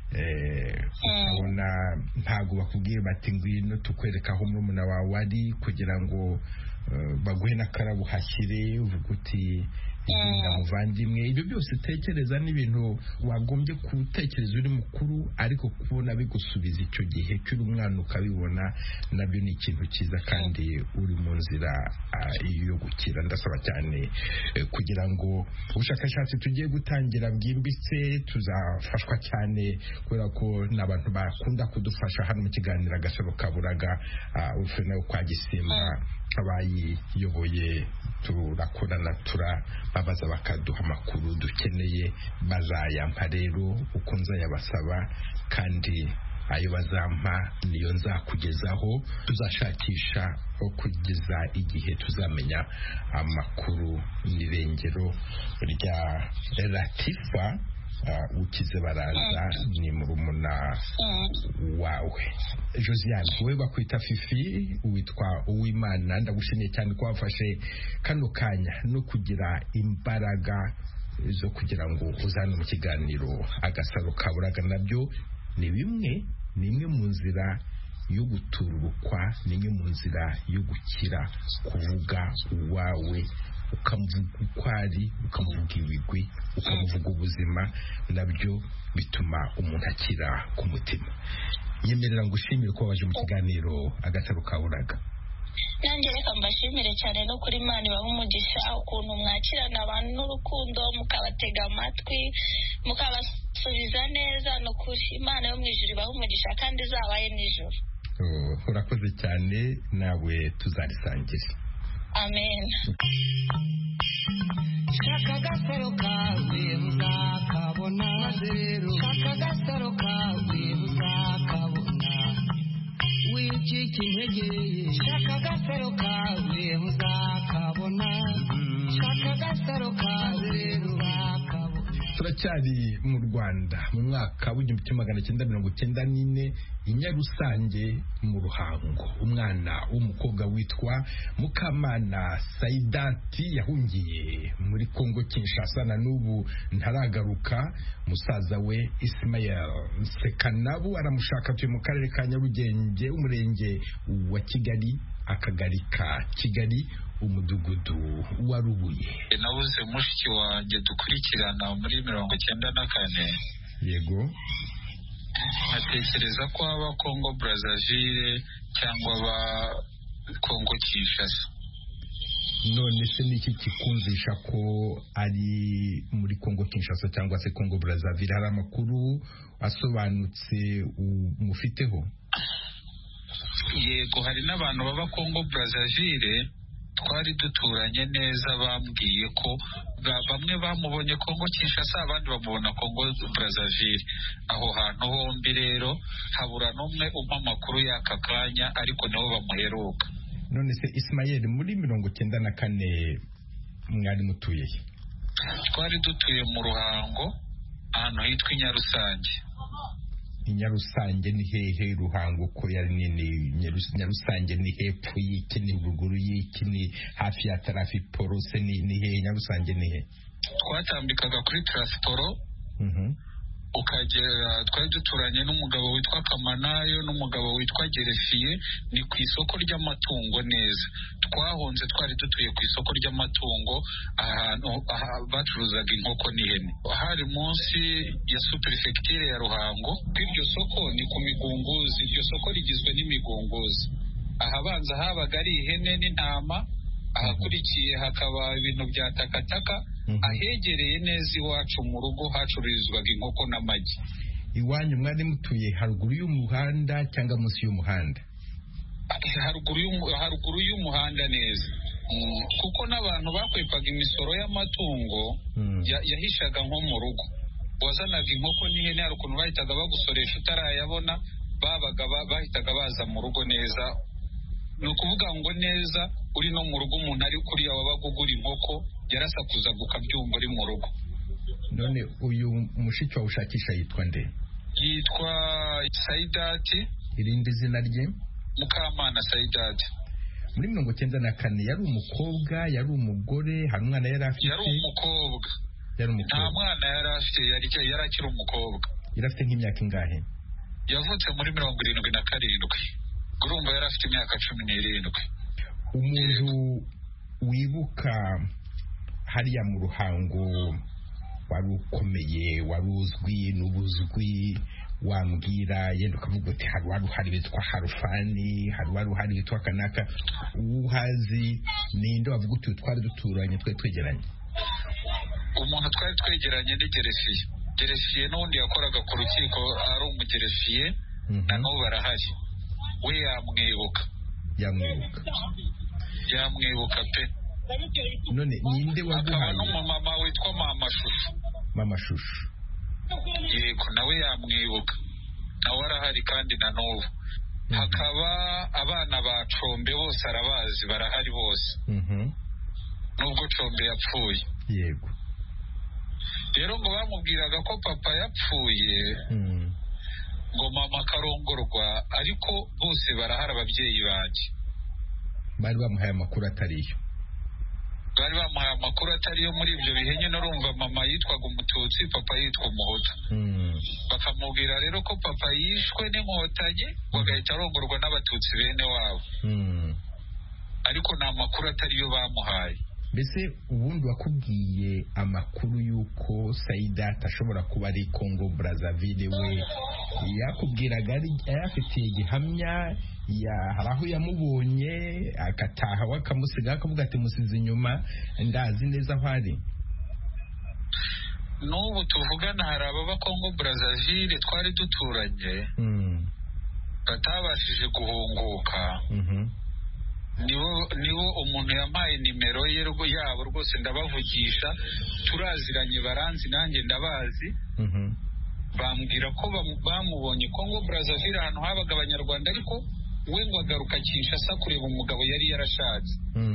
ukabona ntago bakubwiye bati ngwino tukwereka aho murumuna wawe ari kugira ngo baguhe n'akarabo hashyire, uvuga uti izina muvandimwe. Ibyo byose utekereza n'ibintu wagombye gutekereza uri mukuru, ariko kubona bigusubiza icyo gihe cy'uri umwana ukabibona, nabyo ni ikintu cyiza kandi uri mu nzira yo gukira. Ndasaba cyane kugira ngo ubushakashatsi tugiye gutangira bwimbitse, tuzafashwa cyane kubera ko n'abantu bakunda kudufasha hano mu kiganiro Agasaro Kaburaga, urufe nawe kwa Gisimba abayiyoboye turakorana, turababaza bakaduha amakuru dukeneye, bazayampa rero uko nzayabasaba, kandi ayo bazampa niyo nzakugezaho. Tuzashakisha kugeza igihe tuzamenya amakuru n'irengero rya Latifa ukize baraza ni murumuna wawe. Josiane, wowe bakwita Fifi, witwa Uwimana, ndagushimiye cyane ko wafashe kano kanya no kugira imbaraga zo kugira ngo uzane mu kiganiro Agasaro Kaburaga. Nabyo ni imwe mu nzira yo gutururukwa, ni imwe mu nzira yo gukira, kuvuga uwawe ukamuvuga uko ari, ukamuvuga ibigwi, ukamuvuga ubuzima, nabyo bituma umuntu akira ku mutima. Nyemerera ngushimire ko waje mu kiganiro Agasaro Kaburaga. nanjye reka mbashimire cyane no kuri Imana ibaha umugisha, ukuntu mwakirana abantu n'urukundo, mukabatega amatwi, mukabasubiza neza. No kuri Imana yo mu ijuru ibaha umugisha kandi izabaye nijoro. Urakoze cyane, nawe tuzarisangira. Amen. Shaka Agasaro kawe muzakabona, shaka Agasaro kawe muzakabona, wicika intege, shaka Agasaro kawe muzakabona, shaka Agasaro kawe muzakabona. Turacyari mu Rwanda mu mwaka w'1994 i Nyarusange mu Ruhango. Umwana w'umukobwa witwa Mukamana Saidati yahungiye muri Kongo Kinshasa, na n'ubu ntaragaruka. Musaza we Ismael Sekanabu aramushaka, tuye mu karere ka Nyarugenge, umurenge wa Kigali, akagari ka Kigali, umudugudu wa Rubuye. Nabuze mushiki wanjye dukurikirana muri 94. Yego. Atekereza ko aba Congo Brazzaville cyangwa aba Congo Kinshasa. None se niki kikumvisha ko ari muri Congo Kinshasa cyangwa se Congo Brazzaville? Hari amakuru asobanutse mufiteho? Yego, hari n'abantu baba Congo Brazzaville twari duturanye neza, bambwiye ko bamwe bamubonye Congo Kinshasa, abandi bamubona Congo Brazzaville. Aho hantu hombi rero habura n'umwe umpa amakuru y'aka kanya, ariko nabo bamuheruka. None se Ismael, muri 94 mwari mutuye he? Twari dutuye mu Ruhango, ahantu hitwa Nyarusange. Nyarusange ni hehe? Ruhango ko yari nini? Nyarusange ni hepfo y'iki, ni ruguru y'iki, ni hafi ya Tarafiporo se ni hehe? Nyarusange ni he? Twatambikaga kuri Tarafiporo, ukagera, twari duturanye n'umugabo witwa Kamanayo n'umugabo witwa Gerefiye, ni ku isoko ry'amatungo neza. Twahunze twari dutuye ku isoko ry'amatungo, ahantu bacuruzaga inkoko n'ihene. Hari munsi ya Superefecture ya Ruhango. Iryo soko ni ku Migunguzi, iryo soko rigizwe n'imigunguzi. Ahabanza habaga ari ihene n'intama, ahakurikiye hakaba ibintu bya takataka, ahegereye neza iwacu mu rugo hacururizwaga inkoko n'amagi. Iwanyu mwari mutuye haruguru y'umuhanda cyangwa munsi y'umuhanda? Haruguru y'umuhanda neza, kuko n'abantu bakwepaga imisoro y'amatungo yahishaga nko mu rugo. Wazanaga inkoko n'ihene, hari ukuntu bahitaga bagusoresha utarayabona, bahitaga baza mu rugo neza. Ni ukuvuga ngo neza uri no mu rugo, umuntu ari kuriya wabaga ugura inkoko yarasakuzaga ukabyumva uri mu rugo. None uyu mushiki wawe ushakisha yitwa nde? Yitwa Saidati. Irindi zina rye? Mukamana Saidati. Muri 94 yari umukobwa, yari umugore, hari umwana yari afite? Yari umukobwa. Nta mwana yari afite, yari akiri umukobwa. Yari afite nk'imyaka ingahe? Yavutse muri 77. Urumva yari afite imyaka 17. Umuntu wibuka hariya mu Ruhango wari ukomeye, wari uzwi n'ubuzwi, wambwira yenda ukavuga uti hari wari uhari witwa Harufani, hari wari uhari witwa Kanaka, uhazi ninde wavuga uti twari duturanye twegeranye? Umuntu twari twegeranye ni Gerefiye n'undi yakoraga ku rukiko ari umugerefiye, na n'ubu barahari. We yamwibuka pe. None ninde waguhaye? N'umumama witwa Mama Shushu. Yego, nawe yamwibuka, nawe arahari kandi na n'ubu. Hakaba abana ba Combe bose arabazi, barahari bose. Nubwo Combe yapfuye. Yego. Rero ngo bamubwiraga ko papa yapfuye, ngo mama akarongorwa, ariko bose barahari ababyeyi banjye. Bari bamuhaye amakuru atariyo? Bari bamuhaye amakuru atariyo muri ibyo bihe nyine. Urumva mama yitwaga Umututsi, papa yitwa Umuhutu. Bakamubwira rero ko papa yishwe n'inkotanyi, bagahita arongorwa n'abatutsi bene wabo. Ariko nta makuru atariyo bamuhaye. Mbese ubundi wakubwiye amakuru y'uko Saidati ashobora kuba ari Congo Brazzaville, we yakubwiraga ari ayafitiye gihamya, hari aho yamubonye agataha wakamusiga akavuga ati musize inyuma ndazi neza aho ari? N'ubu tuvugana hari ababa Congo Brazzaville twari duturanye batabashije guhunguka. Nibo umuntu yampaye nimero ye yabo rwose ndabavugisha, turaziranye, baranzi nanjye ndabazi. Bambwira ko bamubonye Congo Brazzaville ahantu habaga abanyarwanda, ariko we ngo agaruka Kinshasa kureba umugabo yari yarashatse.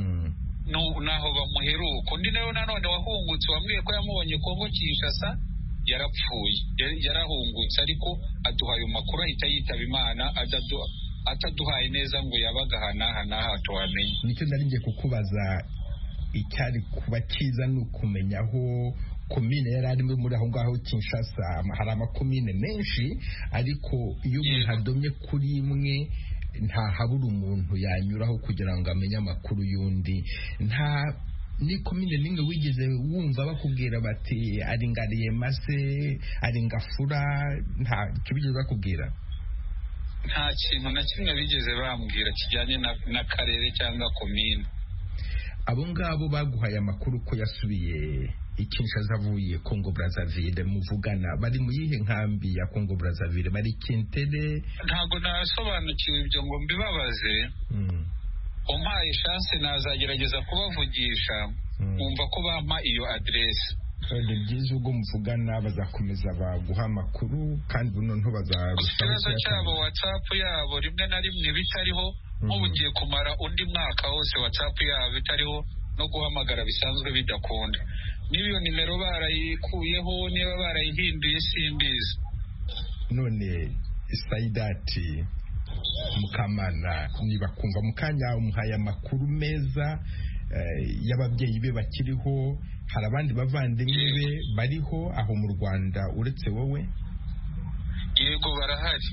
Naho bamuheruka. Undi nawe nanone wahungutse wambwiye ko yamubonye Congo Kinshasa yarapfuye, yarahungutse, ariko aduhaye amakuru ahita yitaba Imana, ataduhaye neza ngo yabaga hanaha tuwamenye. Nicyo nari ngiye kukubaza, icyari kuba cyiza ni ukumenya aho komine yari arimo muri aho ngaho Kinshasa. Hari amakomine menshi, ariko iyo umuntu adomye kuri imwe ntahabura umuntu yanyuraho kugira ngo amenye amakuru y'undi. Nta ni komine n'imwe wigeze wumva bakubwira bati ari ngariye mase, ari ngafura, nta kibigeze bakubwira? Nta kintu na kimwe bigeze bambwira kijyanye n'akarere cyangwa komine. Abo ngabo baguhaye amakuru ko yasubiye Kinshasa avuye Congo Brazzaville, muvugana bari mu yihe nkambi ya Congo Brazzaville? Bari Kintere? Ntago nasobanukiwe ibyo ngo mbibabaze. Umpaye chance nazagerageza kubavugisha, umva ko bampa iyo adresse. Ni byiza ubwo muvugana bazakomeza baguha amakuru, kandi buno bazarushaho. Ikibazo cyabo WhatsApp yabo rimwe na rimwe bitariho, nk'ubu ngiye kumara undi mwaka wose WhatsApp yabo bitariho, no guhamagara bisanzwe bidakunda. Niba iyo nimero barayikuyeho, niba barayihinduye simbizi. None Saidati Mukamana, niba kumva mukanya umuhaye amakuru meza y'ababyeyi be bakiriho, hari abandi bavandimwe be bariho aho mu Rwanda uretse wowe? Yego, barahari.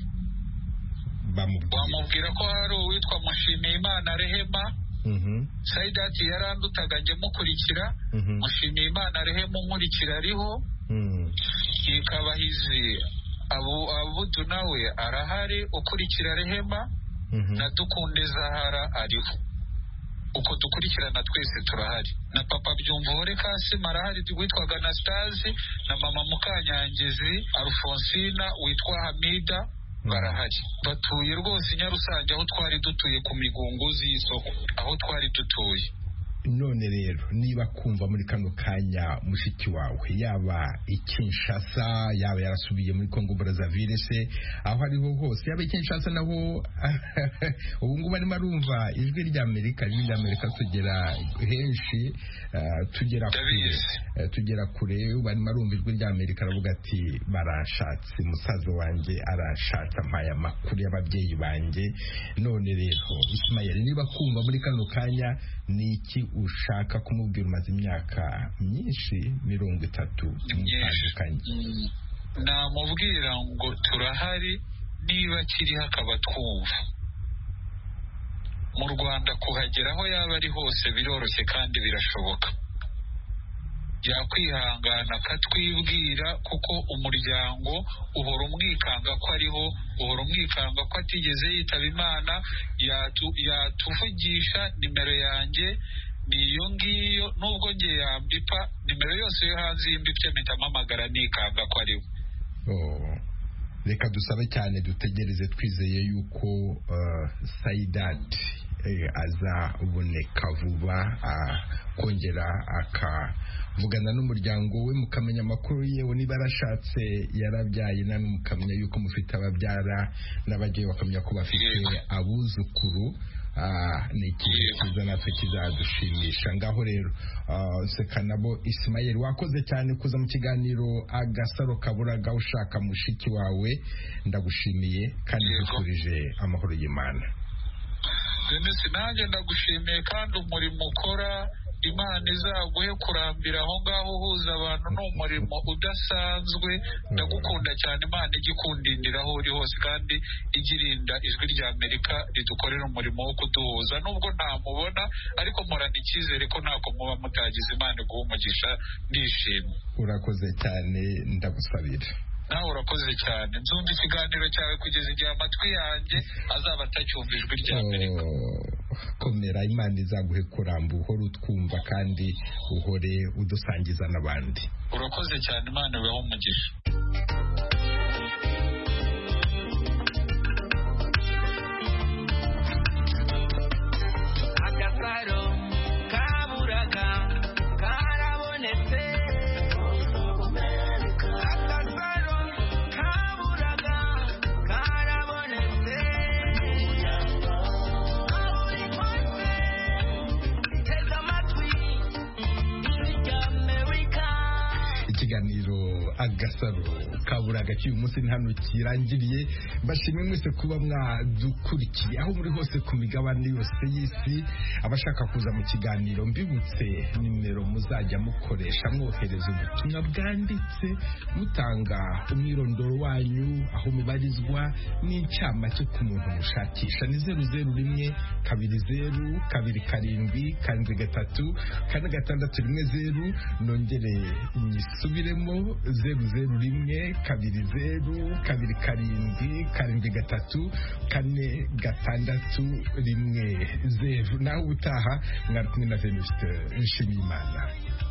Bamubwira ko hari uwitwa Mushimiyimana Rehema. Saidati yarandutaga njye mukurikira. Mushimiyimana Rehema umurikira ariho. Ikabahizi Abudu nawe arahari ukurikira Rehema. Na Dukunde Zahara ariho. Uko dukurikirana twese turahari. Na papa Byumvuhore Kassim arahari witwaga Anastase, na mama Mukanyangezi Alfonsina witwa Hamida barahari. Batuye rwose Nyarusange, aho twari dutuye ku migunguzi y'isoko, aho twari dutuye. none rero niba kumva muri kano kanya mushiki wawe yaba i Kinshasa, yaba yarasubiye muri Congo Brazzaville, se aho ariho hose, yaba i Kinshasa naho ubu ngubu arimo arumva ijwi ry'Amerika tugera henshi, tugera kure, barimo arumva ijwi ry'Amerika aravuga ati barashatse, musaza wanjye arashatse, ampaye amakuru y'ababyeyi banjye. None rero Ismael, niba kumva muri kano kanya, ni iki ushaka kumubwira? Umaze imyaka myinshi 30 mutandukanye. Namubwira ngo turahari, niba kiriho akaba twumva. Mu Rwanda kuhagera aho yaba ari hose biroroshye kandi birashoboka. Yakwihangana akatwibwira, kuko umuryango uhora umwikanga ko ariho, uhora umwikanga ko atigeze yitaba Imana. Yatuvugisha, nimero yanjye niyo ngiyo, nubwo ngiye yambipa nimero yose yo hanze yimbipye mpita mpamagara nikanga ko ariwe. Reka dusabe cyane, dutegereze twizeye yuko Saidat azaboneka vuba, kongera akavugana n'umuryango we, mukamenya amakuru yewe, niba arashatse yarabyaye, namwe mukamenya yuko mufite ababyara n'abagiye, bakamenya ko bafite abuzukuru. Ni ikintu cyiza natwe kizadushimisha. Ngaho rero Sekanabo Ismael, wakoze cyane kuza mu kiganiro Agasaro Kaburaga ushaka mushiki wawe. Ndagushimiye kandi nkwifurije amahoro y'Imana. Denise, nanjye ndagushimiye kandi umurimo ukora, Imana izaguhe kurambira aho ngaho uhuza abantu, ni umurimo udasanzwe. Ndagukunda cyane, Imana igikundindira aho uri hose, kandi igirinda ijwi ry'Amerika ridukorera umurimo wo kuduhuza. Nubwo ntamubona, ariko murana icyizere ko ntako muba mutagize. Imana iguhe umugisha, ndishimye. Urakoze cyane, ndagusabira. Nawe urakoze cyane, nzumva ikiganiro cyawe kugeza igihe amatwi yanjye azaba atacyumva ijwi ry'Amerika. Komera, Imana izaguhe kuramba, uhore utwumva kandi uhore udusangiza n'abandi. Urakoze cyane, Imana ibahe umugisha. Agasaro Kaburaga karabonetse. Ikiganiro Agasaro Kaburaga cy'uyu munsi ni hano kirangiriye. Mbashimye mwese kuba mwadukurikiye aho muri hose ku migabane yose y'isi. Abashaka kuza mu kiganiro, mbibutse nimero muzajya mukoresha mwohereza ubutumwa bwanditse, mutanga umwirondoro wanyu, aho mubarizwa, n'incamake ku muntu mushakisha. Ni 001 220 207 7 4 nongere nyisubiremo 001 220 207 7 4 naho utaha mwari kumwe na Venuste Nshimiyimana.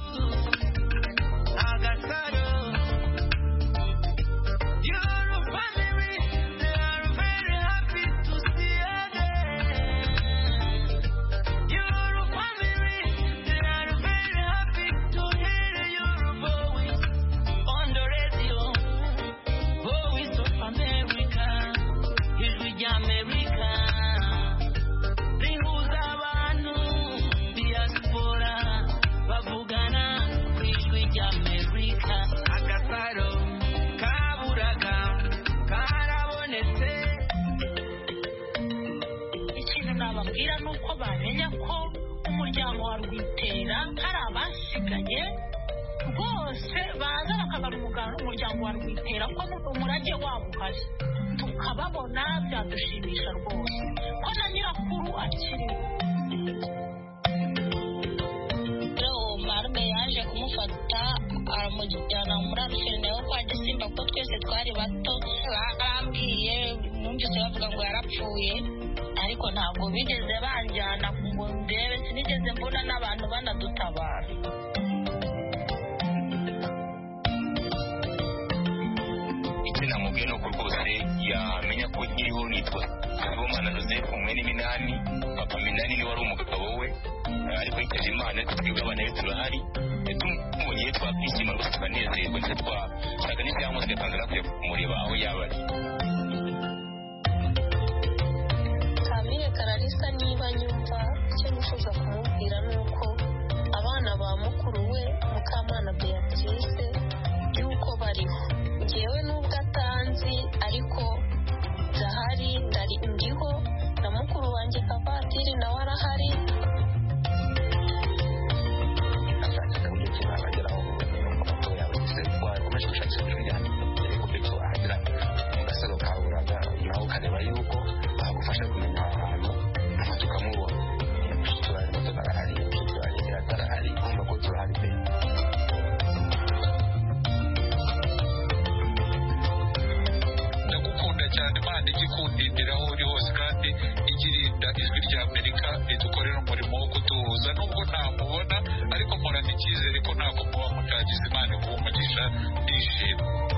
umuryango wa Rwitera hari abasigaye rwose baza bakagana umuryango wa Rwitera ko umurage wabo uhari, tukababona byadushimisha rwose ko na nyirakuru akiri. Marume yaje kumufata aramujyana muri Arsenal yo kwa Gisimba, ko twese twari bato. Barambwiye, numvise bavuga ngo yarapfuye, ariko ntabwo bigeze banjyana ngo ndebe, sinigeze mbona n'abantu banadutabara. Icyo namubwiye ni uko rwose yamenya ko nkiriho nitwa Sibomana Joseph mwene Minani. Papa Minani ni wari umugabo we, ariko yiteze Imana twebwe abana be turahari tumubonye twakwishima rwose tukanezerwa ndetse twashaka n'ibyangombwa tugatangira kujya kumureba aho yaba ari. Kamire Kararisa niba nyumva icyo nifuza kumubwira ni uko abana ba mukuru we Mukamana Beatrice yuko bariho, njyewe nubwo atanzi ariko ndahari ndiho na mukuru wanjye Kavatiri nawe arahari. ukareba yuko bagufasha kumenya ahantu tukamubona turari muto arahari turari arahari kumva ko turahari pe. Ndagukunda cyane Imana igikundindira aho uri hose kandi igirinda ijwi rya Amerika ridukorera umurimo wo kuduhuza nubwo ntamubona ariko mporana icyizere ko ntabwo muba mutagize Imana kuba umugisha ndishima.